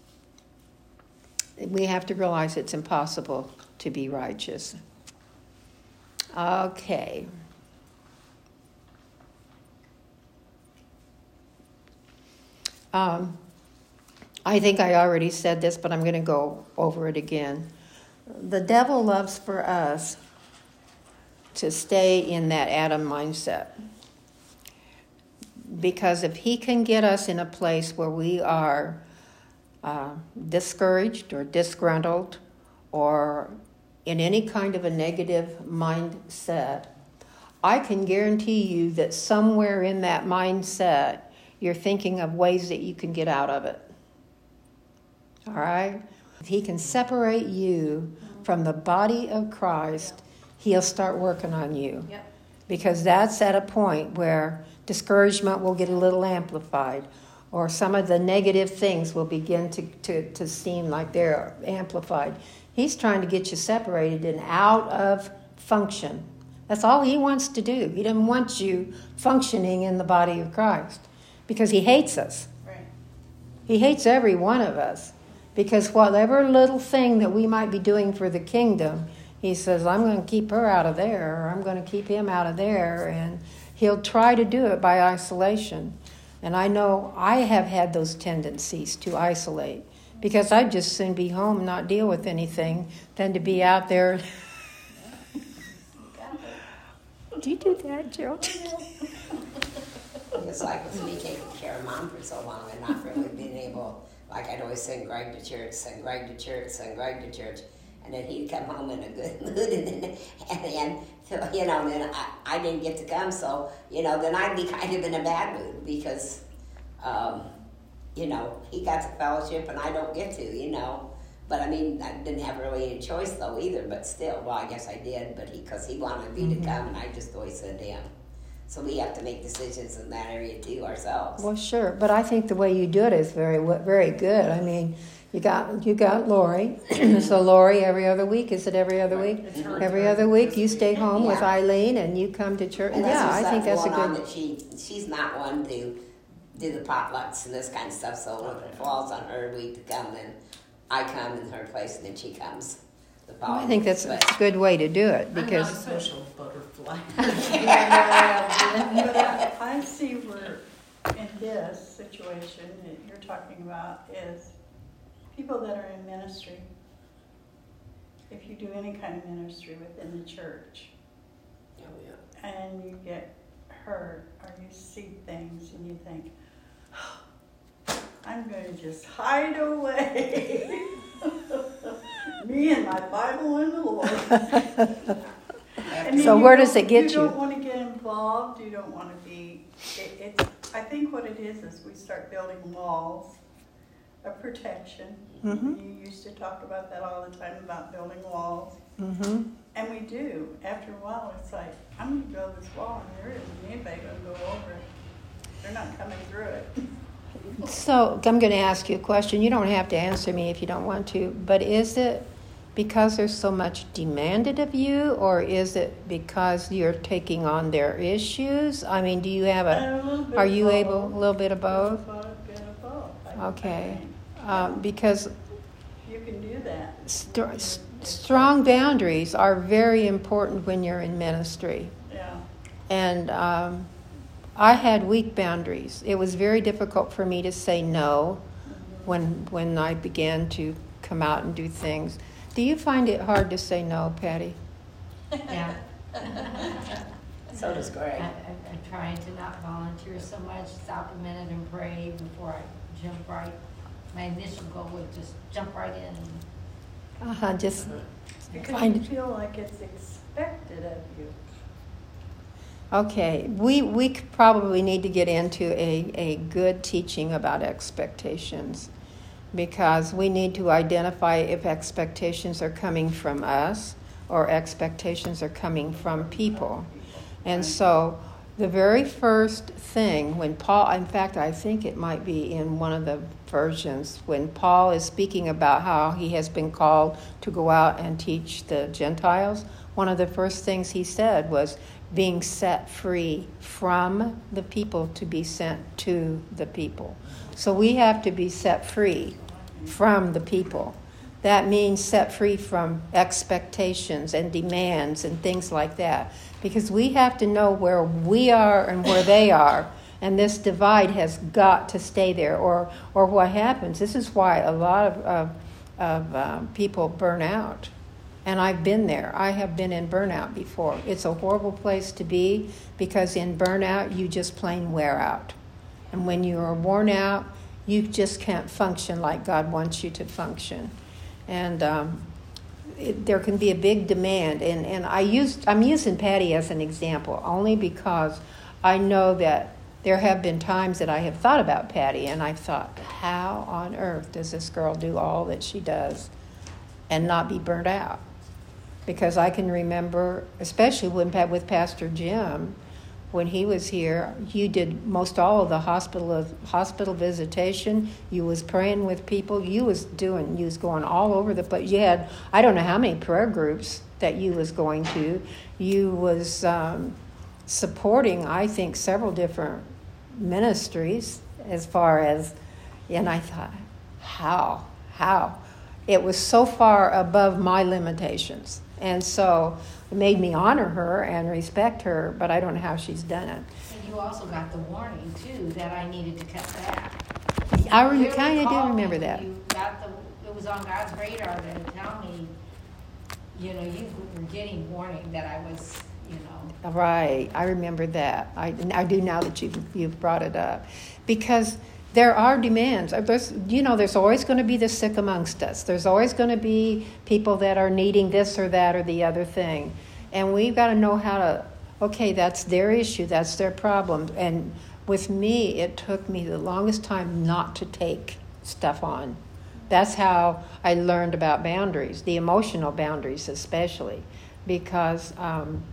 we have to realize it's impossible to be righteous. Okay. Um, I think I already said this, but I'm going to go over it again. The devil loves for us to stay in that Adam mindset. Because if he can get us in a place where we are uh, discouraged or disgruntled or in any kind of a negative mindset, I can guarantee you that somewhere in that mindset, you're thinking of ways that you can get out of it. All right? If he can separate you from the body of Christ, he'll start working on you. Yep. Because that's at a point where discouragement will get a little amplified, or some of the negative things will begin to, to, to seem like they're amplified. He's trying to get you separated and out of function. That's all he wants to do. He doesn't want you functioning in the body of Christ because he hates us. Right. He hates every one of us because whatever little thing that we might be doing for the kingdom, he says, I'm going to keep her out of there, or I'm going to keep him out of there, and he'll try to do it by isolation. And I know I have had those tendencies to isolate because I'd just soon be home and not deal with anything than to be out there. Do you do that, Jill? It's like with me taking care of Mom for so long and not really being able, like I'd always send Greg to church, send Greg to church, send Greg to church. And then he'd come home in a good mood, and then, and then you know, then I, I didn't get to come, so, you know, then I'd be kind of in a bad mood because, um, you know, he got to fellowship and I don't get to, you know. But, I mean, I didn't have really any choice, though, either, but still, well, I guess I did, but he, because he wanted me mm-hmm. to come, and I just always said to him. So we have to make decisions in that area, too, ourselves. Well, sure, but I think the way you do it is very, very good. I mean, You got you got Lori. So Lori, every other week, is it every other week? Every other week, you stay home yeah. with Eileen and you come to church. And yeah, I think that's a good. That she she's not one to do the potlucks and this kind of stuff. So when it falls on her week to come, then I come in her place, and then she comes. The well, I think that's but, a good way to do it because I'm not a social butterfly. I see where in this situation that you're talking about is people that are in ministry. If you do any kind of ministry within the church, oh, yeah. and you get hurt or you see things and you think, oh, I'm going to just hide away. Me and my Bible and the Lord. And so where does it get you? You don't want to get involved. You don't want to be. It, it's. I think what it is is we start building walls of protection. Mm-hmm. You used to talk about that all the time about building walls. Mm-hmm. And we do. After a while, it's like, I'm going to build this wall, and there isn't anybody going to go over it. They're not coming through it. So I'm going to ask you a question. You don't have to answer me if you don't want to, but is it because there's so much demanded of you, or is it because you're taking on their issues? I mean, do you have a, a are you both. able, a little bit of both? A bit of both. I, Okay. I Um, because you can do that. st- strong boundaries are very important when you're in ministry. Yeah. And um, I had weak boundaries. It was very difficult for me to say no mm-hmm. when when I began to come out and do things. Do you find it hard to say no, Patty? Yeah. So does Greg. I, I, I'm trying to not volunteer so much, stop a minute and pray before I jump right. My initial goal was just jump right in. Uh-huh, just Because find you it. feel like it's expected of you. Okay, we we could probably need to get into a, a good teaching about expectations, because we need to identify if expectations are coming from us or expectations are coming from people. And so the very first thing when Paul, in fact, I think it might be in one of the versions, when Paul is speaking about how he has been called to go out and teach the Gentiles, one of the first things he said was being set free from the people to be sent to the people. So we have to be set free from the people. That means set free from expectations and demands and things like that. Because we have to know where we are and where they are. And this divide has got to stay there. Or or what happens, this is why a lot of, of, of uh, people burn out. And I've been there. I have been in burnout before. It's a horrible place to be, because in burnout, you just plain wear out. And when you are worn out, you just can't function like God wants you to function. And um, it, there can be a big demand. And, and I used, I'm using Patty as an example only because I know that there have been times that I have thought about Patty, and I've thought, how on earth does this girl do all that she does and not be burnt out? Because I can remember, especially when with Pastor Jim, when he was here, you did most all of the hospital hospital visitation. You was praying with people. You was doing. You was going all over the place. You had I don't know how many prayer groups that you was going to. You was um, supporting, I think, several different ministries as far as, and I thought, how, how, it was so far above my limitations, and so. It made me honor her and respect her, but I don't know how she's done it. And you also got the warning, too, that I needed to cut back. I You kind of do called remember me, that. You got the, it was on God's radar to tell me, you know, you were getting warning that I was, you know. Right, I remember that. I, I do now that you've, you've brought it up. Because there are demands. There's, you know, there's always going to be the sick amongst us. There's always going to be people that are needing this or that or the other thing. And we've got to know how to, okay, that's their issue, that's their problem. And with me, it took me the longest time not to take stuff on. That's how I learned about boundaries, the emotional boundaries especially. Because um,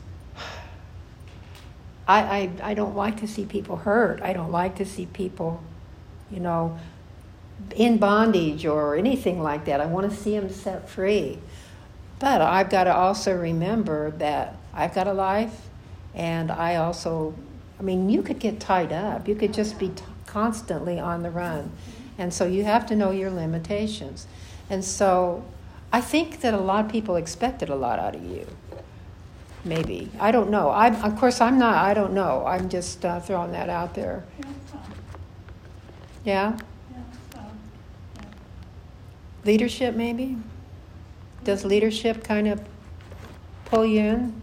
I, I, I don't like to see people hurt. I don't like to see people, you know, in bondage or anything like that. I want to see them set free. But I've got to also remember that I've got a life, and I also, I mean, you could get tied up. You could just be t- constantly on the run. And so you have to know your limitations. And so I think that a lot of people expected a lot out of you. Maybe. I don't know. I, of course, I'm not, I don't know. I'm just uh, throwing that out there. Yeah? Leadership, maybe? Does leadership kind of pull you in?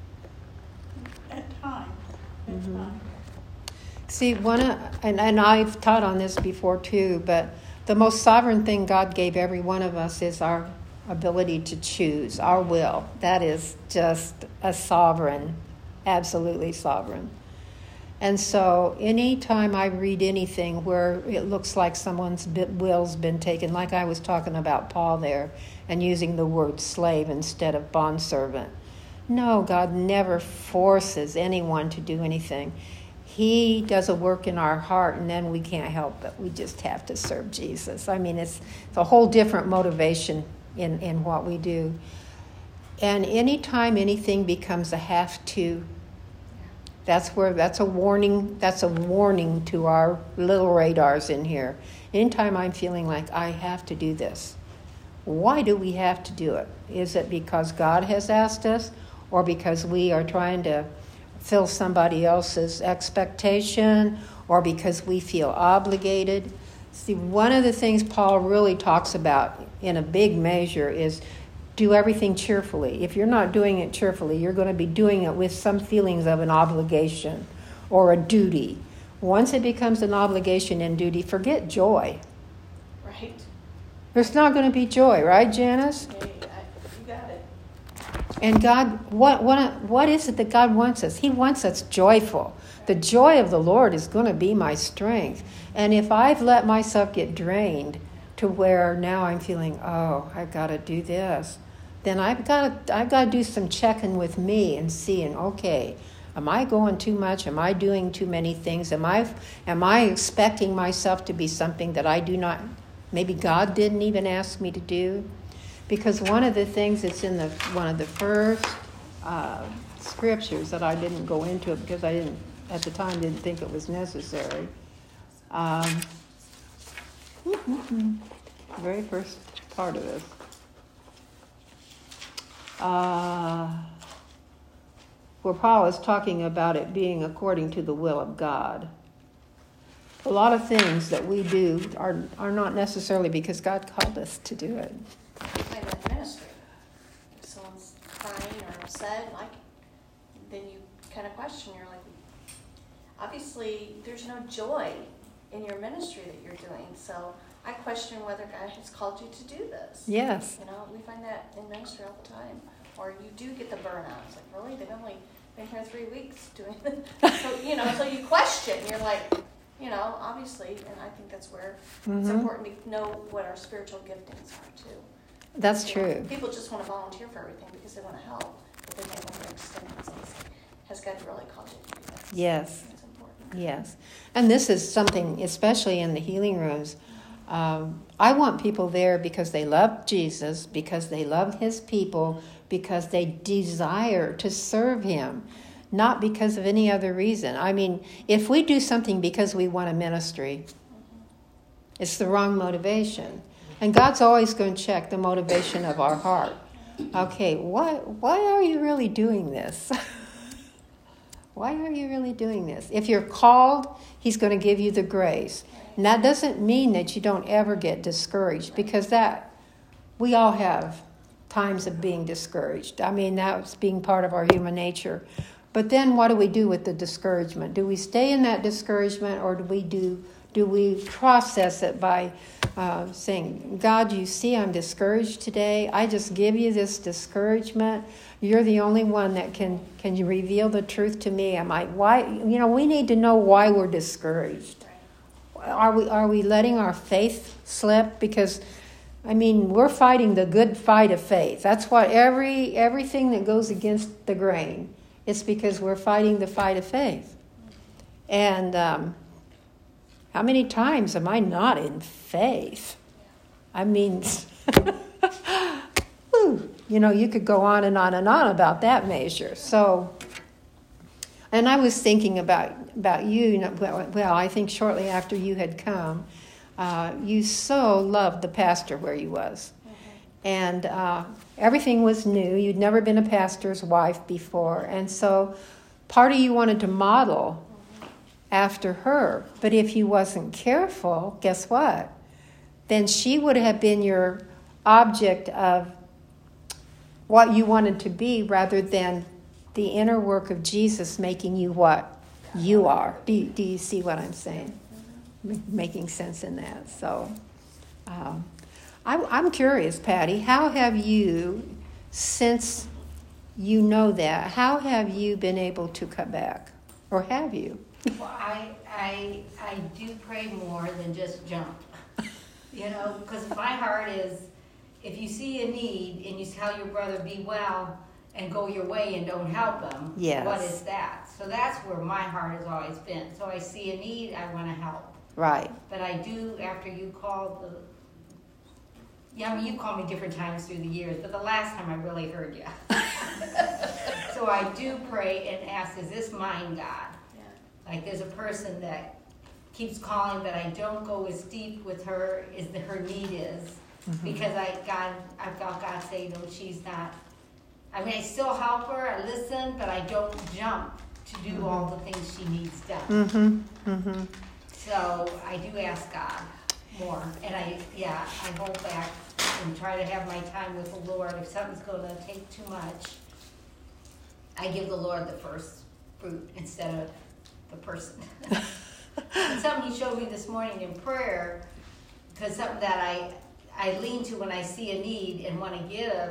At times. At Mm-hmm. times. See, one of, and, and I've taught on this before too, but the most sovereign thing God gave every one of us is our ability to choose, our will. That is just a sovereign, absolutely sovereign. And so anytime I read anything where it looks like someone's will's been taken, like I was talking about Paul there, and using the word slave instead of bondservant. No, God never forces anyone to do anything. He does a work in our heart, and then we can't help it. We just have to serve Jesus. I mean, it's, it's a whole different motivation in, in what we do. And anytime anything becomes a have to, that's where that's a warning. That's a warning to our little radars in here. Anytime I'm feeling like I have to do this, why do we have to do it? Is it because God has asked us, or because we are trying to fill somebody else's expectation, or because we feel obligated? See, one of the things Paul really talks about in a big measure is do everything cheerfully. If you're not doing it cheerfully, you're going to be doing it with some feelings of an obligation or a duty. Once it becomes an obligation and duty, forget joy. Right. There's not going to be joy, right, Janice? Hey, I, you got it. And God, what what what is it that God wants us? He wants us joyful. The joy of the Lord is going to be my strength. And if I've let myself get drained to where now I'm feeling, oh, I've got to do this, then I've got to, I've got to do some checking with me and seeing, okay, am I going too much? Am I doing too many things? Am I am I expecting myself to be something that I do not, maybe God didn't even ask me to do? Because one of the things that's in the one of the first uh, scriptures that I didn't go into it because I didn't, at the time, didn't think it was necessary. Um, the very first part of this. Uh, where Paul is talking about it being according to the will of God. A lot of things that we do are, are not necessarily because God called us to do it. Like that ministry. If someone's crying or upset, like, then you kind of question. You're like, obviously, there's no joy in your ministry that you're doing. So I question whether God has called you to do this. Yes. You know, we find that in ministry all the time. Or you do get the burnout. It's like, really? They've only been here three weeks doing this. So, you know, so you question. You're like, you know, obviously, and I think that's where mm-hmm. it's important to know what our spiritual giftings are, too. That's You know, true. People just want to volunteer for everything because they want to help, but they don't want to extend themselves. Has God really called you to do that? Yes. It's important. Yes. And this is something, especially in the healing rooms, um, I want people there because they love Jesus, because they love his people, because they desire to serve him, not because of any other reason. I mean, if we do something because we want a ministry, it's the wrong motivation. And God's always going to check the motivation of our heart. Okay, why, why are you really doing this? Why are you really doing this? If you're called, he's going to give you the grace. And that doesn't mean that you don't ever get discouraged, because that, we all have times of being discouraged. I mean, that's being part of our human nature. But then what do we do with the discouragement? Do we stay in that discouragement, or do we do do we process it by uh, saying, God, you see I'm discouraged today. I just give you this discouragement. You're the only one that can, can you reveal the truth to me. Am I, why, you know, we need to know why we're discouraged. Are we, are we letting our faith slip? Because, I mean, we're fighting the good fight of faith. That's what every, everything that goes against the grain, it's because we're fighting the fight of faith. And, um, how many times am I not in faith? I mean, whew, you know, you could go on and on and on about that measure. So, and I was thinking about, about you, you know, well, well, I think shortly after you had come, uh, you so loved the pastor where you was. Mm-hmm. And uh, everything was new. You'd never been a pastor's wife before. And so part of you wanted to model after her. But if you wasn't careful, guess what? Then she would have been your object of what you wanted to be, rather than the inner work of Jesus making you what you are. Do you, do you see what I'm saying? M- making sense in that. So um, I, I'm curious, Patty, how have you, since you know that, how have you been able to cut back? Or have you? Well, I, I, I do pray more than just jump, you know, because my heart is, if you see a need and you tell your brother be well and go your way and don't help them, yes. What is that? So that's where my heart has always been. So I see a need, I want to help. Right. But I do, after you called the, yeah, I mean, you called me different times through the years, but the last time I really heard you. So I do pray and ask, is this mine, God? Like, there's a person that keeps calling, but I don't go as deep with her as the, her need is. Mm-hmm. Because I God, I felt God say, no, she's not. I mean, I still help her, I listen, but I don't jump to do mm-hmm. all the things she needs done. Mm-hmm. Mm-hmm. So I do ask God more. And I, yeah, I hold back and try to have my time with the Lord. If something's going to take too much, I give the Lord the first fruit instead of the person. And something he showed me this morning in prayer, because something that I I lean to when I see a need and want to give,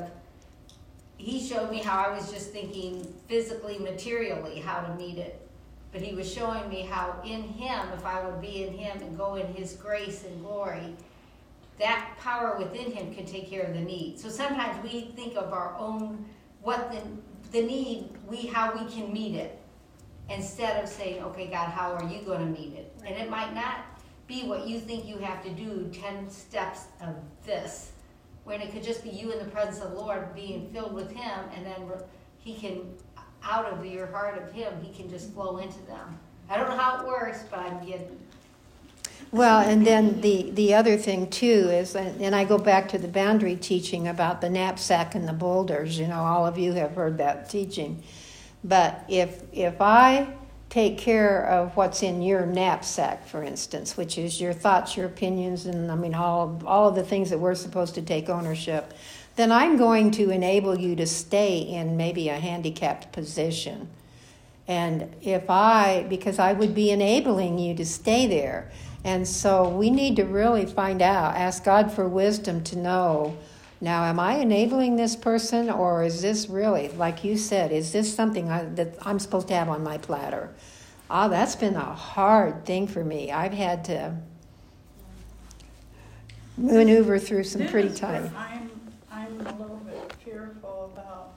he showed me how I was just thinking physically, materially, how to meet it. But he was showing me how in him, if I would be in him and go in his grace and glory, that power within him can take care of the need. So sometimes we think of our own, what the, the need, we how we can meet it. Instead of saying, okay, God, how are you going to meet it? And it might not be what you think you have to do, ten steps of this, when it could just be you in the presence of the Lord, being filled with him, and then he can, out of your heart of him, he can just flow into them. I don't know how it works, but I'm getting. Well, and then the, the other thing, too, is, and I go back to the boundary teaching about the knapsack and the boulders. You know, all of you have heard that teaching. But if if I take care of what's in your knapsack, for instance, which is your thoughts, your opinions, and I mean all all of the things that we're supposed to take ownership, then I'm going to enable you to stay in maybe a handicapped position. And if I, because I would be enabling you to stay there. And so we need to really find out, ask God for wisdom to know, now, am I enabling this person, or is this really, like you said, is this something I, that I'm supposed to have on my platter? Oh, that's been a hard thing for me. I've had to maneuver through some This pretty is where tight. I'm, I'm I'm a little bit fearful about,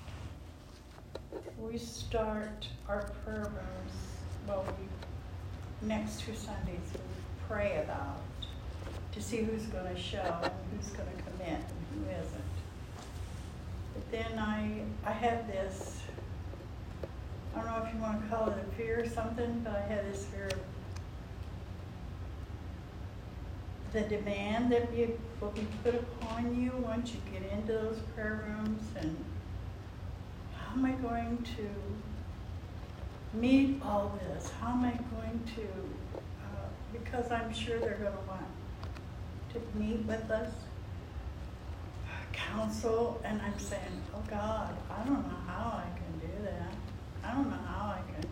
we start our prayer rooms, well, we, next two Sundays, we pray about to see who's going to show and who's going to commit and who isn't. But then I, I had this, I don't know if you want to call it a fear or something, but I had this fear of the demand that be, will be put upon you once you get into those prayer rooms, and how am I going to meet all this? How am I going to, uh, because I'm sure they're going to want to meet with us, counsel, and I'm saying, oh God, I don't know how I can do that. I don't know how I can.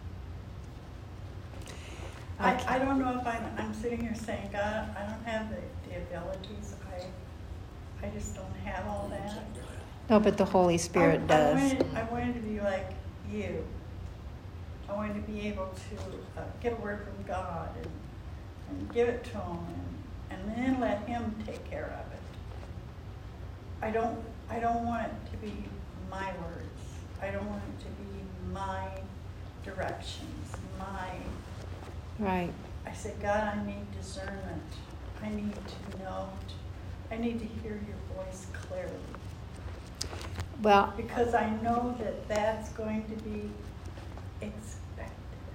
I, I don't know if I'm, I'm sitting here saying, God, I don't have the, the abilities. I I just don't have all that. No, but the Holy Spirit I, does. I wanted, I wanted to be like you. I wanted to be able to uh, get a word from God and, and give it to Him, and, and then let Him take care of it. I don't I don't want it to be my words. I don't want it to be my directions, my... Right. I said, God, I need discernment. I need to know. I need to hear your voice clearly. Well, Because I know that that's going to be expected.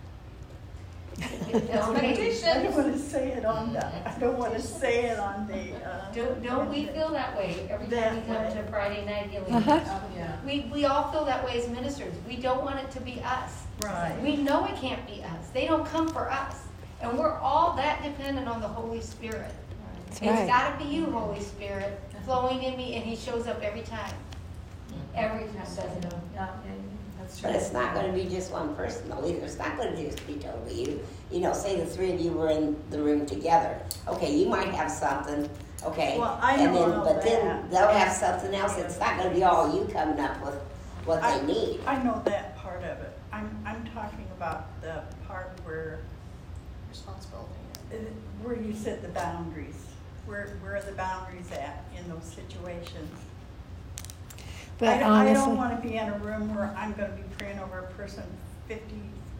I don't want to say it on the, I don't want to say it on the... Uh, Don't, don't we feel that way every time we That come way. to Friday night healing? Uh-huh. Yeah. We, we all feel that way as ministers. We don't want it to be us. Right. We know it can't be us. They don't come for us. And we're all that dependent on the Holy Spirit. that's It's right. got to be you, Holy Spirit, flowing in me, and He shows up every time. Every time, doesn't He? Yeah, that's true. But it's not going to be just one person, though, either. It's not going to just be totally you. You know, say the three of you were in the room together. Okay, you might have something, okay? Well, I and know then, all But then that. they'll have something else. It's not going to be all you coming up with what I- they need. I know that part of it. I'm, I'm talking about the part where, Responsibility. uh, where you said the boundaries. Where, where are the boundaries at in those situations? But I, don't- honestly, I don't want to be in a room where I'm going to be praying over a person fifty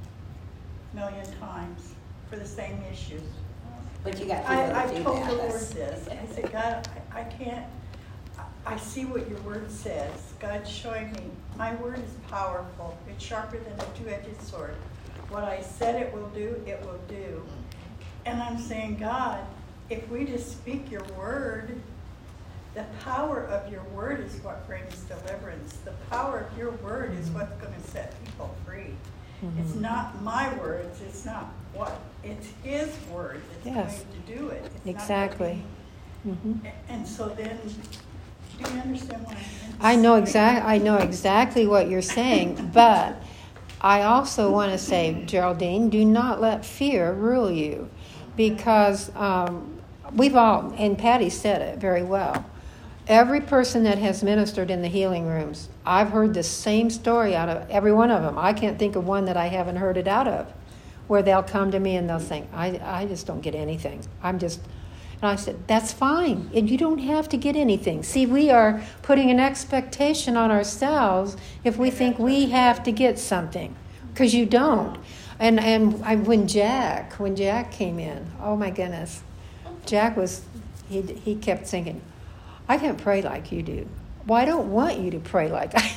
million times for the same issues. But you got people I, that I do told that. the Lord That's- this. I said, God, I, I can't, I, I see what your word says. God's showing me, my word is powerful. It's sharper than a two-edged sword. What I said it will do, it will do. And I'm saying, God, if we just speak your word, the power of your word is what brings deliverance. The power of your word is what's going to set people free. It's not my words. It's not what. It's His word that's Yes. going to do it. It's Exactly. Not hmm gonna be- and so then, do you understand what I'm saying? I know exact. I know exactly what you're saying, but I also want to say, Geraldine, do not let fear rule you, because um, we've all, and Patty said it very well. Every person that has ministered in the healing rooms, I've heard the same story out of every one of them. I can't think of one that I haven't heard it out of, where they'll come to me and they'll think, I, I just don't get anything. I'm just, and I said, that's fine. And you don't have to get anything. See, we are putting an expectation on ourselves if we think we have to get something, because you don't. And and I, when Jack, when Jack came in, oh my goodness, Jack was, he he kept thinking, I can't pray like you do. Well, I don't want you to pray like I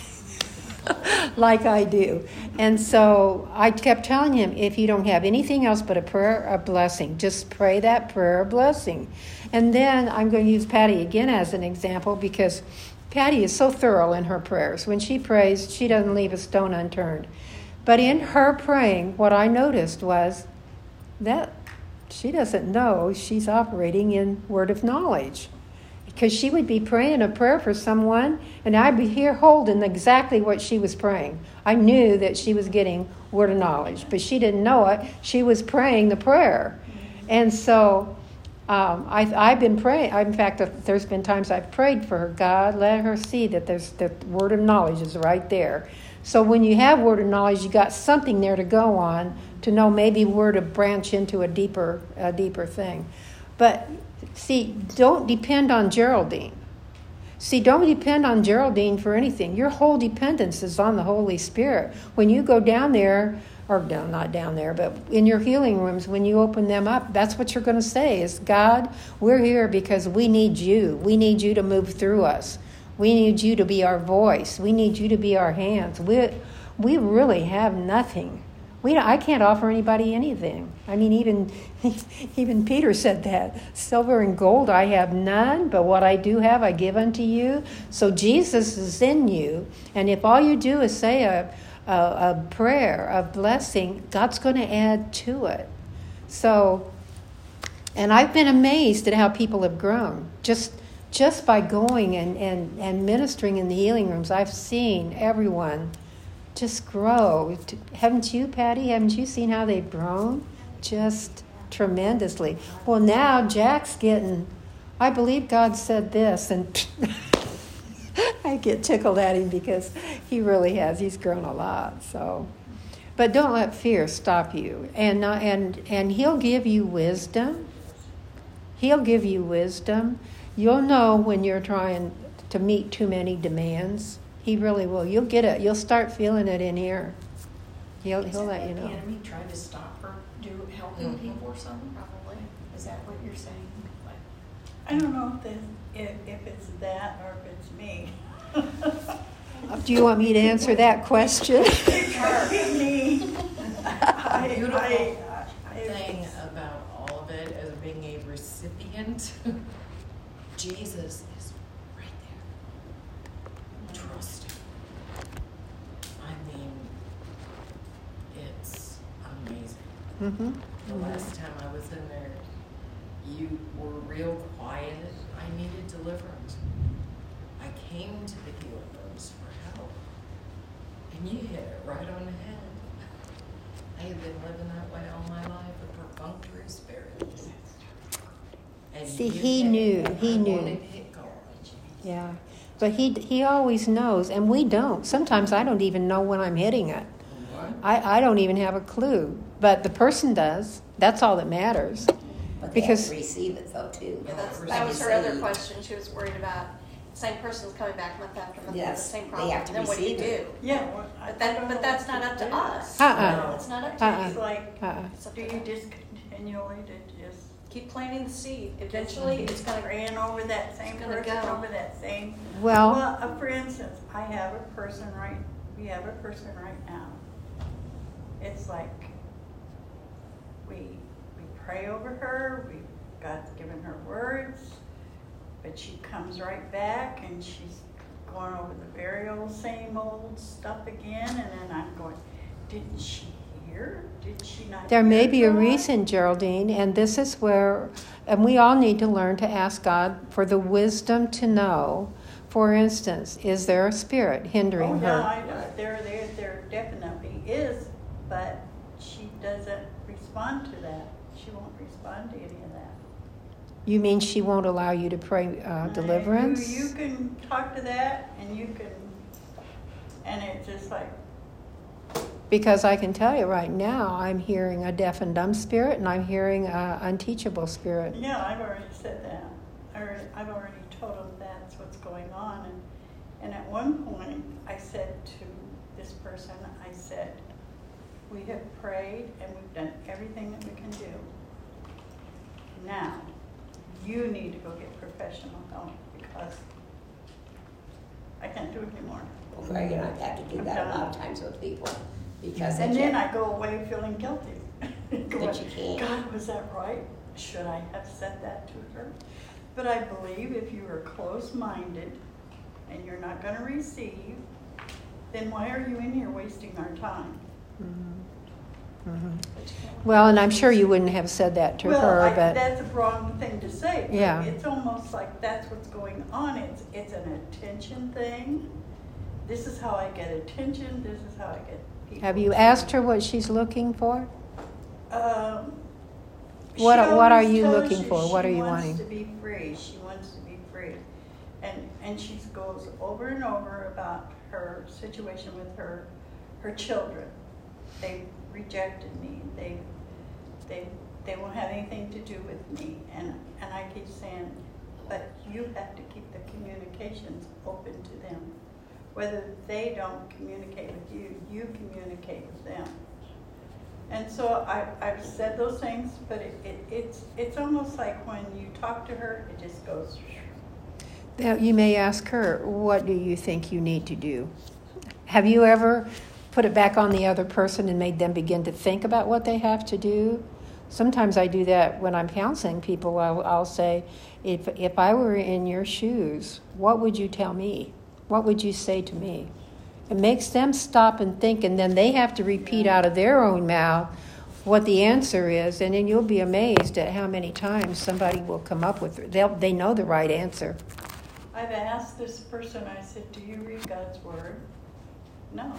like I do. And so I kept telling him, if you don't have anything else but a prayer of blessing, just pray that prayer of blessing. And then I'm going to use Patty again as an example, because Patty is so thorough in her prayers. When she prays, she doesn't leave a stone unturned. But in her praying, what I noticed was that she doesn't know she's operating in word of knowledge. Because she would be praying a prayer for someone, and I'd be here holding exactly what she was praying. I knew that she was getting word of knowledge, but she didn't know it. She was praying the prayer. And so um, I've, I've been praying. In fact, there's been times I've prayed for her. God, let her see that there's the word of knowledge is right there. So when you have word of knowledge, you got something there to go on to know maybe where to branch into a deeper, a deeper thing. But see, don't depend on Geraldine. See, don't depend on Geraldine for anything. Your whole dependence is on the Holy Spirit. When you go down there, or down, not down there, but in your healing rooms, when you open them up, that's what you're going to say is, God, we're here because we need you. We need you to move through us. We need you to be our voice. We need you to be our hands. We we really have nothing. We I can't offer anybody anything. I mean, even even Peter said that. Silver and gold I have none, but what I do have I give unto you. So Jesus is in you, and if all you do is say a a, a prayer of blessing, God's going to add to it. So, and I've been amazed at how people have grown just just by going and, and, and ministering in the healing rooms. I've seen everyone just grow. Haven't you, Patty? Haven't you seen how they've grown? Just tremendously. Well, now Jack's getting, I believe God said this, and I get tickled at him because he really has. He's grown a lot. So, but don't let fear stop you. And uh, and and He'll give you wisdom. He'll give you wisdom. You'll know when you're trying to meet too many demands. He really will. You'll get it. You'll start feeling it in here. He'll he'll let you know. The enemy trying to stop her do helping Mhm. people or something? Probably. Is that what you're saying? I don't know if, this, if, if it's that or if it's me. Do you want me to answer that question? It could be me. I, Beautiful I, I, thing about all of it as being a recipient, Jesus is right there. Trust him. I mean, it's amazing. Mm-hmm. The last time I was in there, you were real quiet. I needed deliverance. I came to the healing rooms for help. And you hit it right on the head. I have been living that way all my life, a perfunctory spirit. And See, you he hit knew, it. he I knew. wanted it going. Yeah. But he he always knows, and we don't. Sometimes I don't even know when I'm hitting it. I, I don't even have a clue. But the person does. That's all that matters. But they Because- have to receive it though too. Yeah, that's, Receive. that was her other question. She was worried about the same person's coming back month after month with Yes, the same they problem. have to Then what do you receive do? it. yeah. Well, I, But I don't that, know but that's what not up to do. us. Uh-uh. It's not up to Uh-uh. It's like, Uh-uh. It's up do to you God. just continually to just Keep planting the seed. Eventually, it's gonna. praying over that same It's gonna person, go. over that same. Well, Well, uh, for instance, I have a person right, we have a person right now. It's like, we, we pray over her, we, God's given her words, but she comes right back and she's going over the very old, same old stuff again, and then I'm going, didn't she hear? Did she not there may hear be a God? reason, Geraldine, and this is where, and we all need to learn to ask God for the wisdom to know. For instance, is there a spirit hindering Oh, her? yeah, I know, there, there, there definitely is, but she doesn't respond to that. She won't respond to any of that. You mean she won't allow you to pray uh, Uh, deliverance? You, you can talk to that, and you can, and it's just like, Because I can tell you right now, I'm hearing a deaf and dumb spirit, and I'm hearing an unteachable spirit. yeah, I've already said that. I already, I've already told them that's what's going on, and, and at one point, I said to this person, I said, we have prayed, and we've done everything that we can do. Now, you need to go get professional help, because I can't do it anymore. Well, Greg and I have to do that a lot of times with people because they And then can't. I go away feeling guilty. Going, you can't. God, was that right? Should I have said that to her? But I believe if you are close-minded and you're not going to receive, then why are you in here wasting our time? Mm-hmm. Mm-hmm. Well, and I'm sure you wouldn't have said that to well, her, I, but that's a wrong thing to say. But Yeah. It's almost like that's what's going on. It's it's an attention thing. This is how I get attention. This is how I get people. have you to- asked her what she's looking for? Um, What- she what are always you tells looking for? What are you wanting? She wants to be free. She wants to be free, and and she goes over and over about her situation with her her children. They rejected me. They they they won't have anything to do with me. And and I keep saying, but you have to keep the communications open to them. Whether they don't communicate with you, you communicate with them. And so I, I've said those things, but it, it, it's, it's almost like when you talk to her, it just goes. Now, you may ask her, what do you think you need to do? Have you ever put it back on the other person and made them begin to think about what they have to do? Sometimes I do that when I'm counseling people. I'll, I'll say, if, if I were in your shoes, what would you tell me? What would you say to me? It makes them stop and think, and then they have to repeat out of their own mouth what the answer is, and then you'll be amazed at how many times somebody will come up with it. They'll, they know the right answer. I've asked this person, I said, do you read God's Word? No.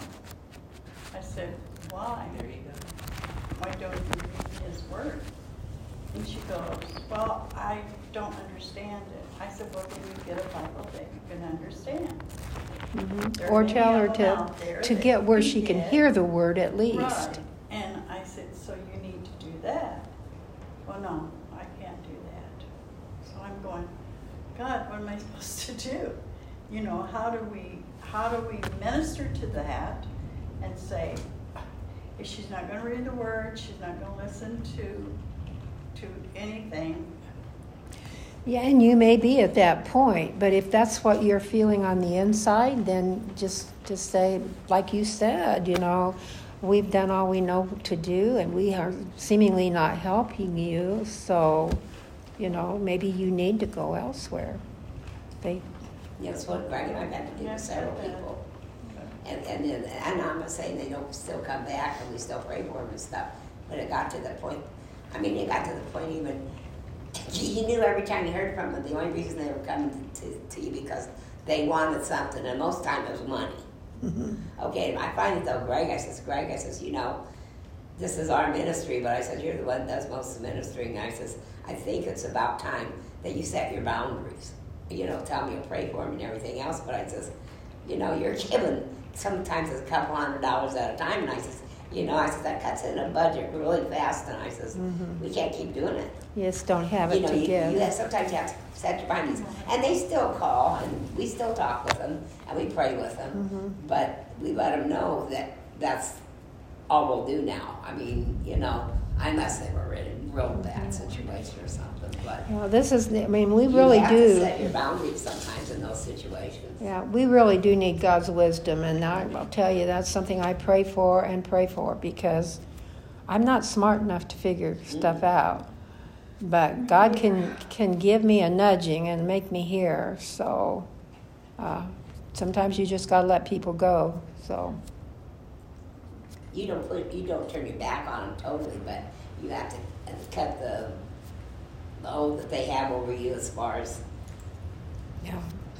I said, why? There you go. Why don't you read His Word? And she goes, well, I don't understand it. I said, well, then you get a Bible that you can understand. Mm-hmm. Or tell her to, to get where she can hear the word at least. Right. And I said, so you need to do that. Well, no, I can't do that. So I'm going, God, what am I supposed to do? You know, how do we how do we minister to that and say, if she's not going to read the word, she's not going to listen to to anything. Yeah, and you may be at that point, but if that's what you're feeling on the inside, then just just say, like you said, you know, we've done all we know to do, and we are seemingly not helping you, so, you know, maybe you need to go elsewhere. They, That's what Greg and I got to do with several people. And, and, then, and I'm not saying they don't still come back and we still pray for them and stuff, but it got to the point, I mean, it got to the point even, you knew every time you heard from them, the only reason they were coming to, to you because they wanted something, and most time it was money. Mm-hmm. Okay, and I finally told Greg, I says, Greg, I says, you know, this is our ministry, but I said, you're the one that does most of the ministering. And I says, I think it's about time that you set your boundaries. You know, tell me to pray for them and everything else, but I says, you know, you're giving sometimes it's a couple hundred dollars at a time, and I says, you know, I said, that cuts in a budget really fast, and I says, mm-hmm. we can't keep doing it. You just don't have it you know, to you, give. You have, sometimes you have to set your boundaries. And they still call, and we still talk with them, and we pray with them, mm-hmm. but we let them know that that's all we'll do now. I mean, you know, unless they were in a real bad situation or something. But well, this is, I mean, we you really have do. to set your boundaries sometimes in those situations. Yeah, we really do need God's wisdom, and I, I'll tell you, that's something I pray for and pray for, because I'm not smart enough to figure stuff mm-hmm. out. But God can can give me a nudging and make me hear. So uh, sometimes you just got to let people go. So you don't put you don't turn your back on them totally, but you have to cut the the hold that they have over you as far as yeah.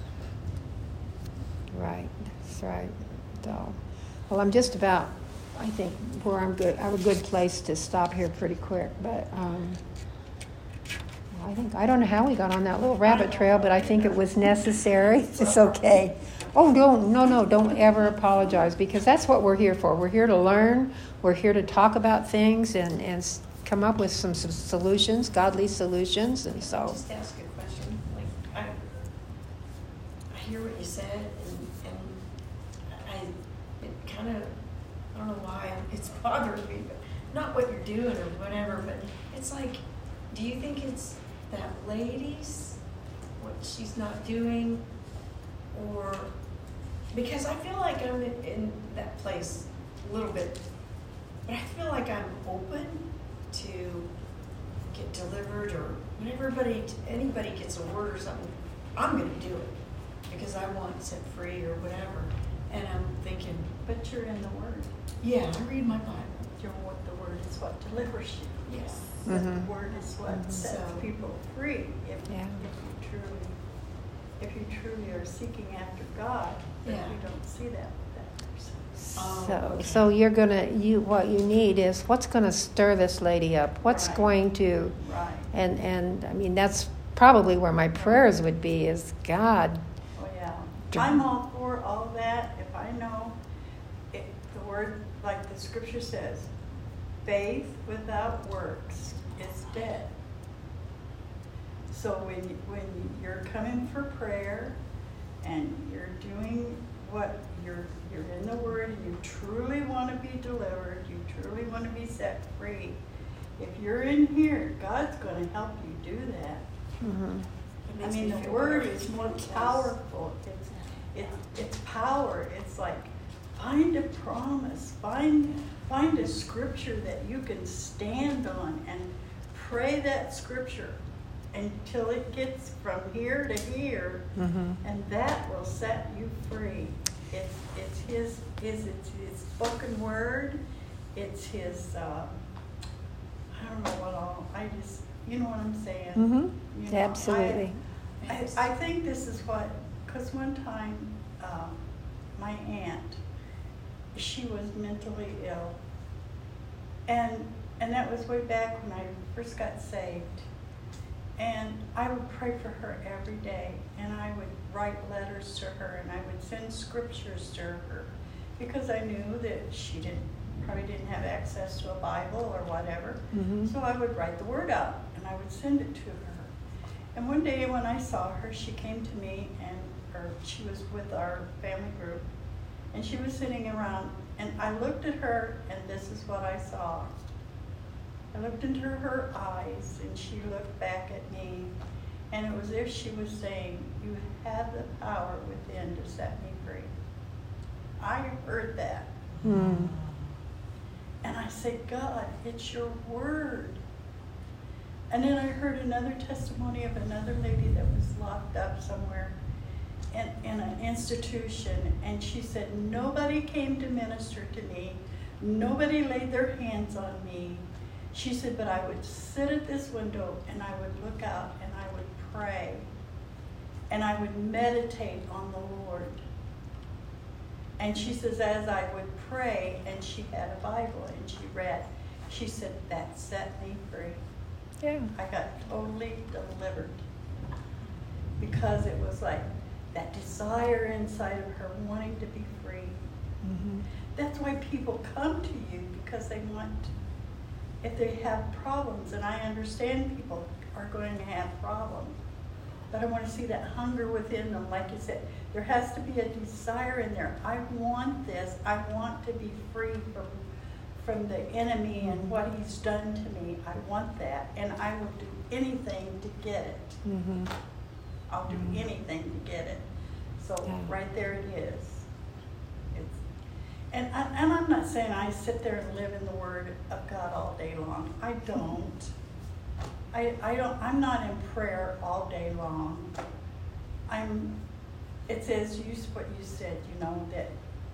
Right, that's right. So, well, I'm just about, I think, where I'm good. I have a good place to stop here pretty quick, but. Um, I think, I don't know how we got on that little rabbit trail, but I think it was necessary. It's okay. Oh, don't, no, no, don't ever apologize, because that's what we're here for. We're here to learn. We're here to talk about things and, and come up with some, some solutions, godly solutions, and so. I'll just ask a question. Like, I, I hear what you said, and, and I, it kind of, I don't know why it's bothering me, but not what you're doing or whatever, but it's like, do you think it's that lady's, what she's not doing, or, because I feel like I'm in, in that place a little bit, but I feel like I'm open to get delivered, or when everybody, anybody gets a word or something, I'm going to do it, because I want set free or whatever, and I'm thinking, but you're in the Word. Yeah, I read my Bible. You're what the Word is what delivers you. Yes. Mm-hmm. The Word is what Mm-hmm. sets So, people free. If, yeah. if you truly, if you truly are seeking after God, but yeah. you don't see that with that person. Oh, So, okay. so you're gonna, you, what you need is what's gonna stir this lady up. What's Right. going to, Right. and and I mean that's probably where my prayers would be. Is God. Oh yeah. I'm all for all that if I know it, the Word, like the Scripture says, faith without works is dead. So when, when you're coming for prayer and you're doing what you're, you're in the Word and you truly want to be delivered, you truly want to be set free, if you're in here, God's going to help you do that. Mm-hmm. I mean, the Word is more powerful. It's, it's, it's power. It's like, find a promise. Find, find a scripture that you can stand on and pray that scripture until it gets from here to here, mm-hmm. and that will set you free. It's, it's his, his, it's his spoken word. It's his, uh, I don't know what all, I just, you know what I'm saying? Mm-hmm. You know, Absolutely. I, I, I think this is what, because one time um, my aunt, she was mentally ill. And, and that was way back when I first got saved. And I would pray for her every day, and I would write letters to her, and I would send scriptures to her, because I knew that she didn't probably didn't have access to a Bible or whatever. Mm-hmm. So I would write the word out, and I would send it to her. And one day when I saw her, she came to me, and or she was with our family group, and she was sitting around, and I looked at her, and this is what I saw. I looked into her eyes, and she looked back at me, and it was as if she was saying, you have the power within to set me free. I heard that. Mm. And I said, God, it's your word. And then I heard another testimony of another lady that was locked up somewhere in, in an institution, and she said, nobody came to minister to me. Nobody laid their hands on me. She said, but I would sit at this window and I would look out and I would pray and I would meditate on the Lord. And she says, as I would pray, and she had a Bible and she read, she said, that set me free. Yeah. I got totally delivered, because it was like that desire inside of her wanting to be free. Mm-hmm. That's why people come to you, because they want, if they have problems, and I understand people are going to have problems, but I want to see that hunger within them. Like you said, there has to be a desire in there. I want this. I want to be free from from the enemy and what he's done to me. I want that, and I will do anything to get it. Mm-hmm. I'll do mm-hmm. anything to get it. So yeah. Right there it is. It's, and, I, and I'm not saying I sit there and live in the Word of God all day long. I don't. I, I don't, I'm not in prayer all day long. I'm, it says, use what you said, you know, that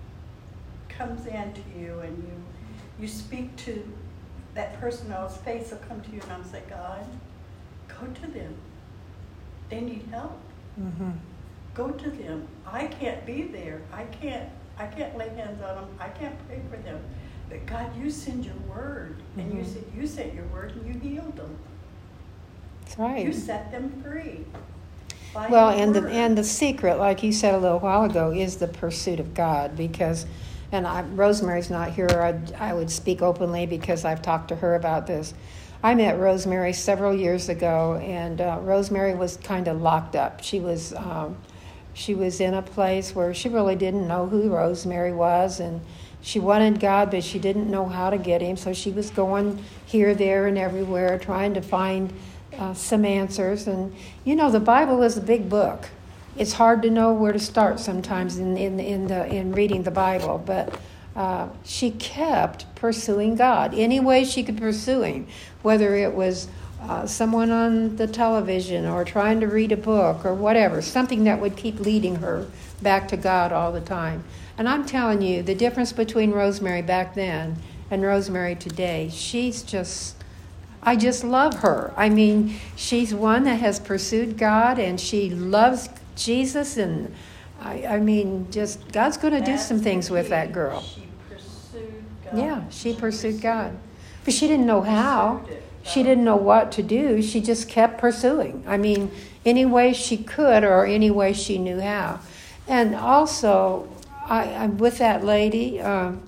comes into you, and you, you speak to that person else's face will come to you, and I'll say, God, go to them. They need help. Mm-hmm. Go to them. I can't be there. I can't, I can't lay hands on them. I can't pray for them. But God, you send your word, mm-hmm. and you said you sent your word and you healed them. That's right. You set them free. Well, and the and the secret, like you said a little while ago, is the pursuit of God. Because, and I, Rosemary's not here. I I would speak openly because I've talked to her about this. I met Rosemary several years ago, and uh, Rosemary was kind of locked up. She was um, she was in a place where she really didn't know who Rosemary was, and she wanted God, but she didn't know how to get him. So she was going here, there, and everywhere, trying to find Uh, some answers. And you know, the Bible is a big book. It's hard to know where to start sometimes in in in the in reading the Bible, but uh, she kept pursuing God any way she could pursue him, whether it was uh, someone on the television or trying to read a book or whatever, something that would keep leading her back to God all the time. And I'm telling you, the difference between Rosemary back then and Rosemary today, she's just I just love her. I mean, she's one that has pursued God, and she loves Jesus, and I, I mean, just God's going to do some things with that girl. She pursued God. Yeah, she pursued God. But she didn't know how. She didn't know what to do. She just kept pursuing. I mean, any way she could or any way she knew how. And also, I, I'm with that lady. Um,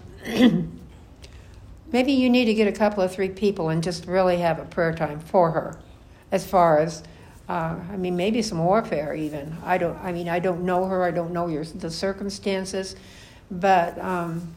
Maybe you need to get a couple of three people and just really have a prayer time for her, as far as Uh, I mean, maybe some warfare even. I don't. I mean, I don't know her. I don't know your the circumstances, but um,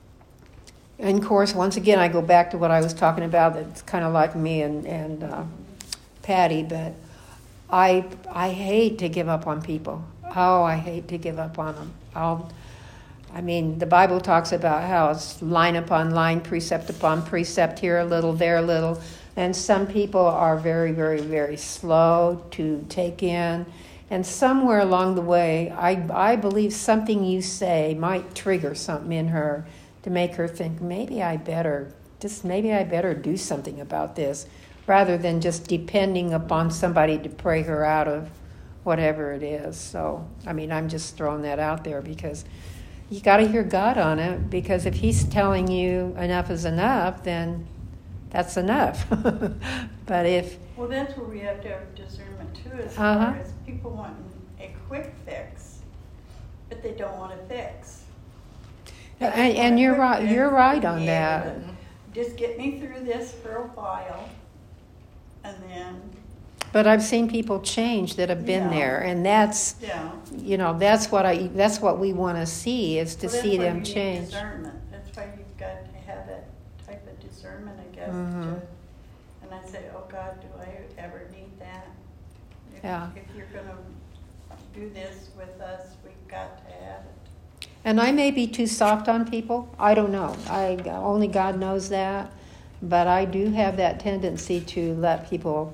and of course, once again, I go back to what I was talking about. That's kind of like me and and uh, Patty. But I I hate to give up on people. Oh, I hate to give up on them. I'll. I mean, the Bible talks about how it's line upon line, precept upon precept, here a little, there a little. And some people are very, very, very slow to take in. And somewhere along the way, I, I believe something you say might trigger something in her to make her think, maybe I better, just maybe I better do something about this, rather than just depending upon somebody to pray her out of whatever it is. So, I mean, I'm just throwing that out there because you got to hear God on it, because if he's telling you enough is enough, then that's enough. But if... Well, that's where we have to have discernment too, as Uh-huh. far as people wanting a quick fix, but they don't want to fix. They just And, want and a you're quick right. fix You're right to on be that. able to Just get me through this for a while, and then, But I've seen people change that have been Yeah. there, and that's, yeah. you know, that's what I. That's what we want to see, is to Well, that's see why them you need change. Discernment. That's why you've got to have that type of discernment, I guess. Mhm. To, and I say, oh God, do I ever need that? If, Yeah. if you're going to do this with us, we've got to have it. And I may be too soft on people. I don't know. I only God knows that. But I do have that tendency to let people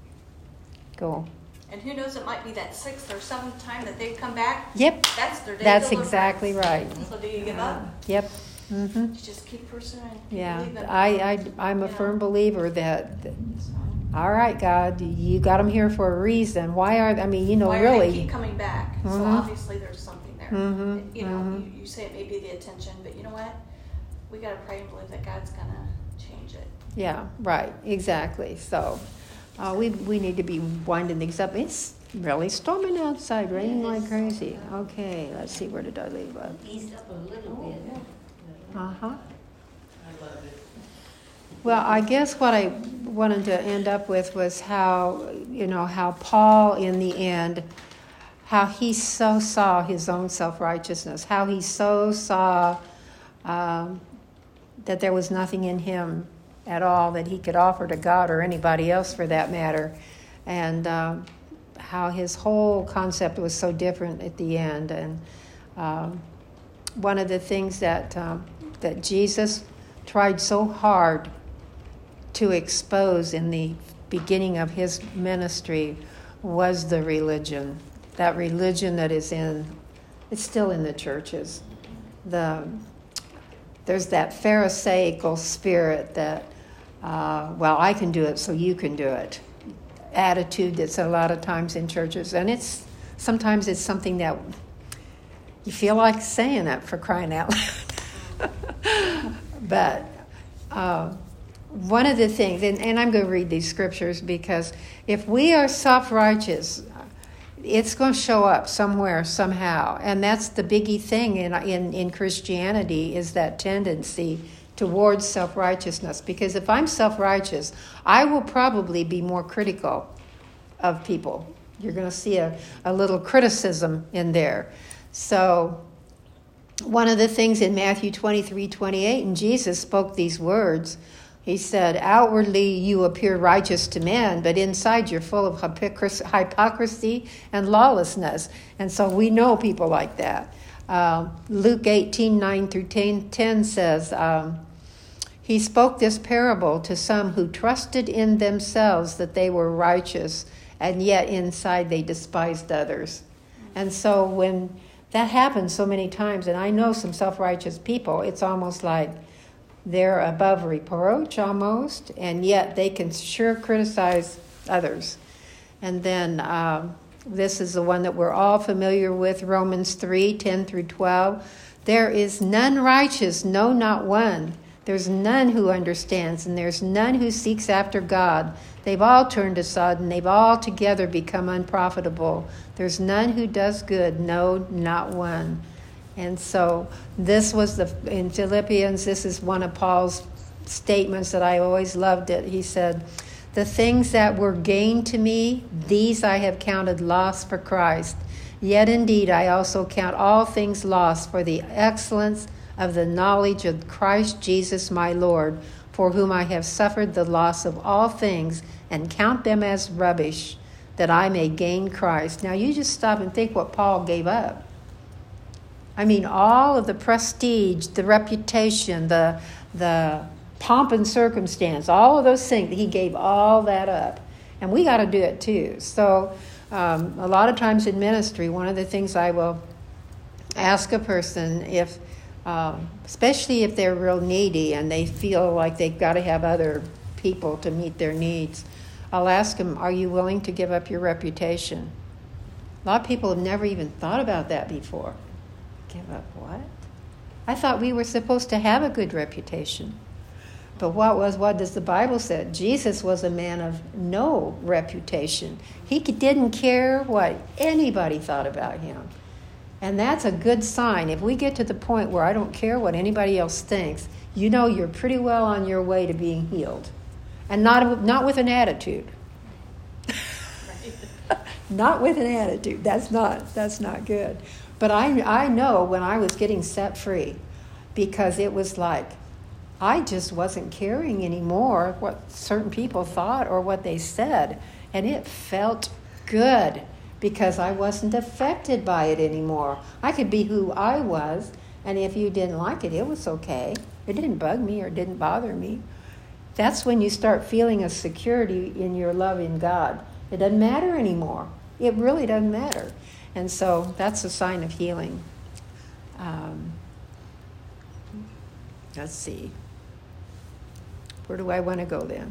go. And who knows, it might be that sixth or seventh time that they come back. Yep. That's their day That's of deliverance. exactly right. So do you give up? Yep. Mm-hmm. You just keep pursuing. Keep Yeah. believing. I, I, I'm a Yeah. firm believer that, that So, all right, God, you got them here for a reason. Why are, I mean, you know, why really. are they keep coming back? So Mhm. obviously there's something there. Mhm, You know, mhm. you, you say it may be the attention, but you know what? We got to pray and believe that God's going to change it. Yeah, right, exactly. So uh, we we need to be winding things up. It's really storming outside, raining Yeah, it like is. crazy. Okay, let's see, where did I leave it? Eased up a little bit. Uh-huh. I love it. Well, I guess what I wanted to end up with was how, you know, how Paul in the end, how he so saw his own self-righteousness, how he so saw um, that there was nothing in him at all that he could offer to God or anybody else for that matter, and um, how his whole concept was so different at the end. And um, one of the things that um, that Jesus tried so hard to expose in the beginning of his ministry was the religion, that religion that is in, it's still in the churches. The There's that Pharisaical spirit that, uh, well, I can do it, so you can do it. Attitude that's a lot of times in churches, and it's sometimes it's something that you feel like saying that, for crying out loud. But uh, one of the things, and, and I'm going to read these scriptures, because if we are self-righteous, it's going to show up somewhere, somehow. And that's the biggie thing in, in, in Christianity, is that tendency towards self-righteousness. Because if I'm self-righteous, I will probably be more critical of people. You're going to see a, a little criticism in there. So one of the things in Matthew twenty-three twenty-eight, and Jesus spoke these words, he said, outwardly you appear righteous to men, but inside you're full of hypocrisy and lawlessness. And so we know people like that. Uh, Luke eighteen nine through ten says, um, he spoke this parable to some who trusted in themselves that they were righteous, and yet inside they despised others. And so when that happens so many times, and I know some self-righteous people, it's almost like they're above reproach almost, and yet they can sure criticize others. And then um, this is the one that we're all familiar with, Romans three ten through twelve. There is none righteous, no, not one. There's none who understands, and there's none who seeks after God. They've all turned aside, and they've all together become unprofitable. There's none who does good, no, not one. And so this was the, in Philippians, this is one of Paul's statements that I always loved it. He said, The things that were gain to me, these I have counted loss for Christ. Yet indeed I also count all things lost for the excellence of the knowledge of Christ Jesus my Lord, for whom I have suffered the loss of all things, and count them as rubbish, that I may gain Christ. Now you just stop and think what Paul gave up. I mean, all of the prestige, the reputation, the the pomp and circumstance, all of those things, he gave all that up. And we got to do it too. So um, a lot of times in ministry, one of the things I will ask a person, if, um, especially if they're real needy and they feel like they've got to have other people to meet their needs, I'll ask them, are you willing to give up your reputation? A lot of people have never even thought about that before. Give up what? I thought we were supposed to have a good reputation. But what was, what does the Bible say? Jesus was a man of no reputation. He didn't care what anybody thought about him. And that's a good sign. If we get to the point where I don't care what anybody else thinks, you know you're pretty well on your way to being healed. And not, not with an attitude. Not with an attitude. That's not, that's not good. But I, I know when I was getting set free, because it was like, I just wasn't caring anymore what certain people thought or what they said. And it felt good because I wasn't affected by it anymore. I could be who I was, and if you didn't like it, it was okay. It didn't bug me or didn't bother me. That's when you start feeling a security in your love in God. It doesn't matter anymore. It really doesn't matter. And so that's a sign of healing. Um, let's see. Where do I want to go then?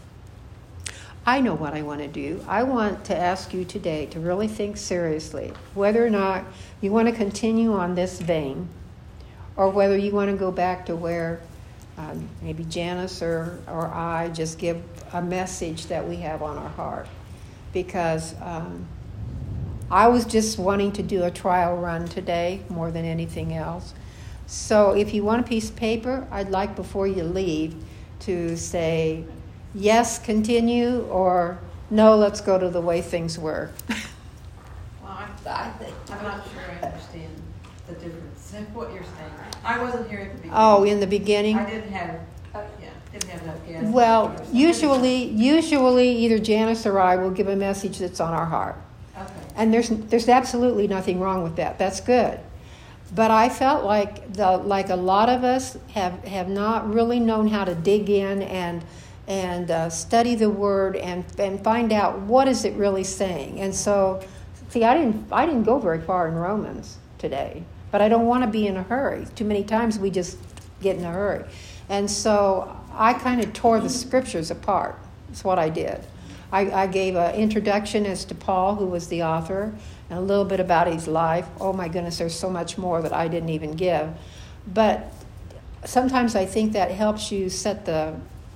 I know what I want to do. I want to ask you today to really think seriously whether or not you want to continue on this vein, or whether you want to go back to where um, maybe Janice or, or I just give a message that we have on our heart. Because um, I was just wanting to do a trial run today more than anything else. So if you want a piece of paper, I'd like before you leave to say, yes, continue, or no, let's go to the way things were. Well, I'm, I'm not sure I understand the difference in what you're saying. I wasn't here at the beginning. Oh, in the beginning? I didn't have, yeah, didn't have enough gas. Well, usually, usually either Janice or I will give a message that's on our heart. Okay. And there's there's absolutely nothing wrong with that. That's good. But I felt like the like a lot of us have, have not really known how to dig in and and uh, study the Word and and find out what is it really saying. And so, see, I didn't I didn't go very far in Romans today, but I don't want to be in a hurry. Too many times we just get in a hurry, and so I kind of tore the Scriptures apart. That's what I did. I, I gave an introduction as to Paul, who was the author, and a little bit about his life. Oh my goodness, there's so much more that I didn't even give. But sometimes I think that helps you set the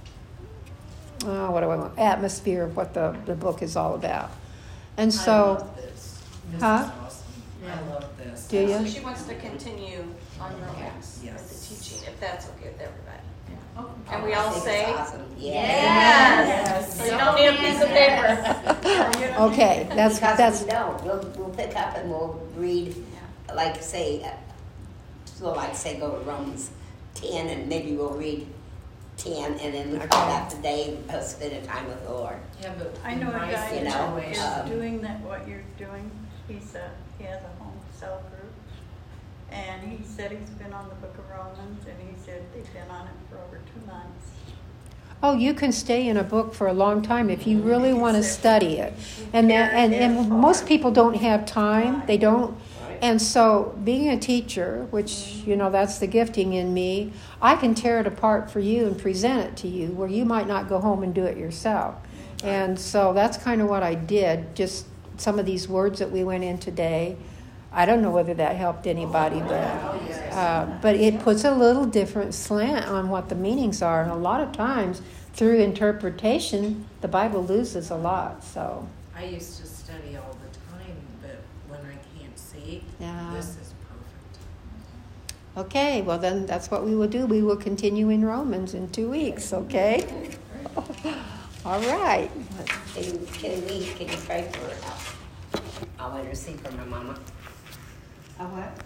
oh, what do I want? atmosphere of what the, the book is all about. And so, I love this. This huh? is awesome. I love this. Do you? So she wants to continue on Romans Yes. with the teaching, if that's okay with everybody. Oh, And we all I think say, it's awesome. Yeah. yes. So you don't need a piece of paper. Okay, that's Because that's we don't. We'll, we'll pick up and we'll read, like say, uh, so like say go to Romans ten and maybe we'll read ten and then we call that the day of spending time with the Lord. Yeah, but I know a my guy you know, that is um, doing that, what you're doing. He's a, he has a home cell group. And he said he's been on the book of Romans, and he said they've been on it for over two months. oh, you can stay in a book for a long time if you really want to study it. And that, and, and most people don't have time. They don't. And so being a teacher, which, you know, that's the gifting in me, I can tear it apart for you and present it to you where you might not go home and do it yourself. And so that's kind of what I did. Just some of these words that we went in today. I don't know whether that helped anybody, but uh, but it puts a little different slant on what the meanings are. And a lot of times, through interpretation, the Bible loses a lot. So I used to study all the time, but when I can't see, Yeah. this is perfect. okay, well then that's what we will do. We will continue in Romans in two weeks. Okay. All right. Can, can we, can you pray for her? I want to see for my mama. A what?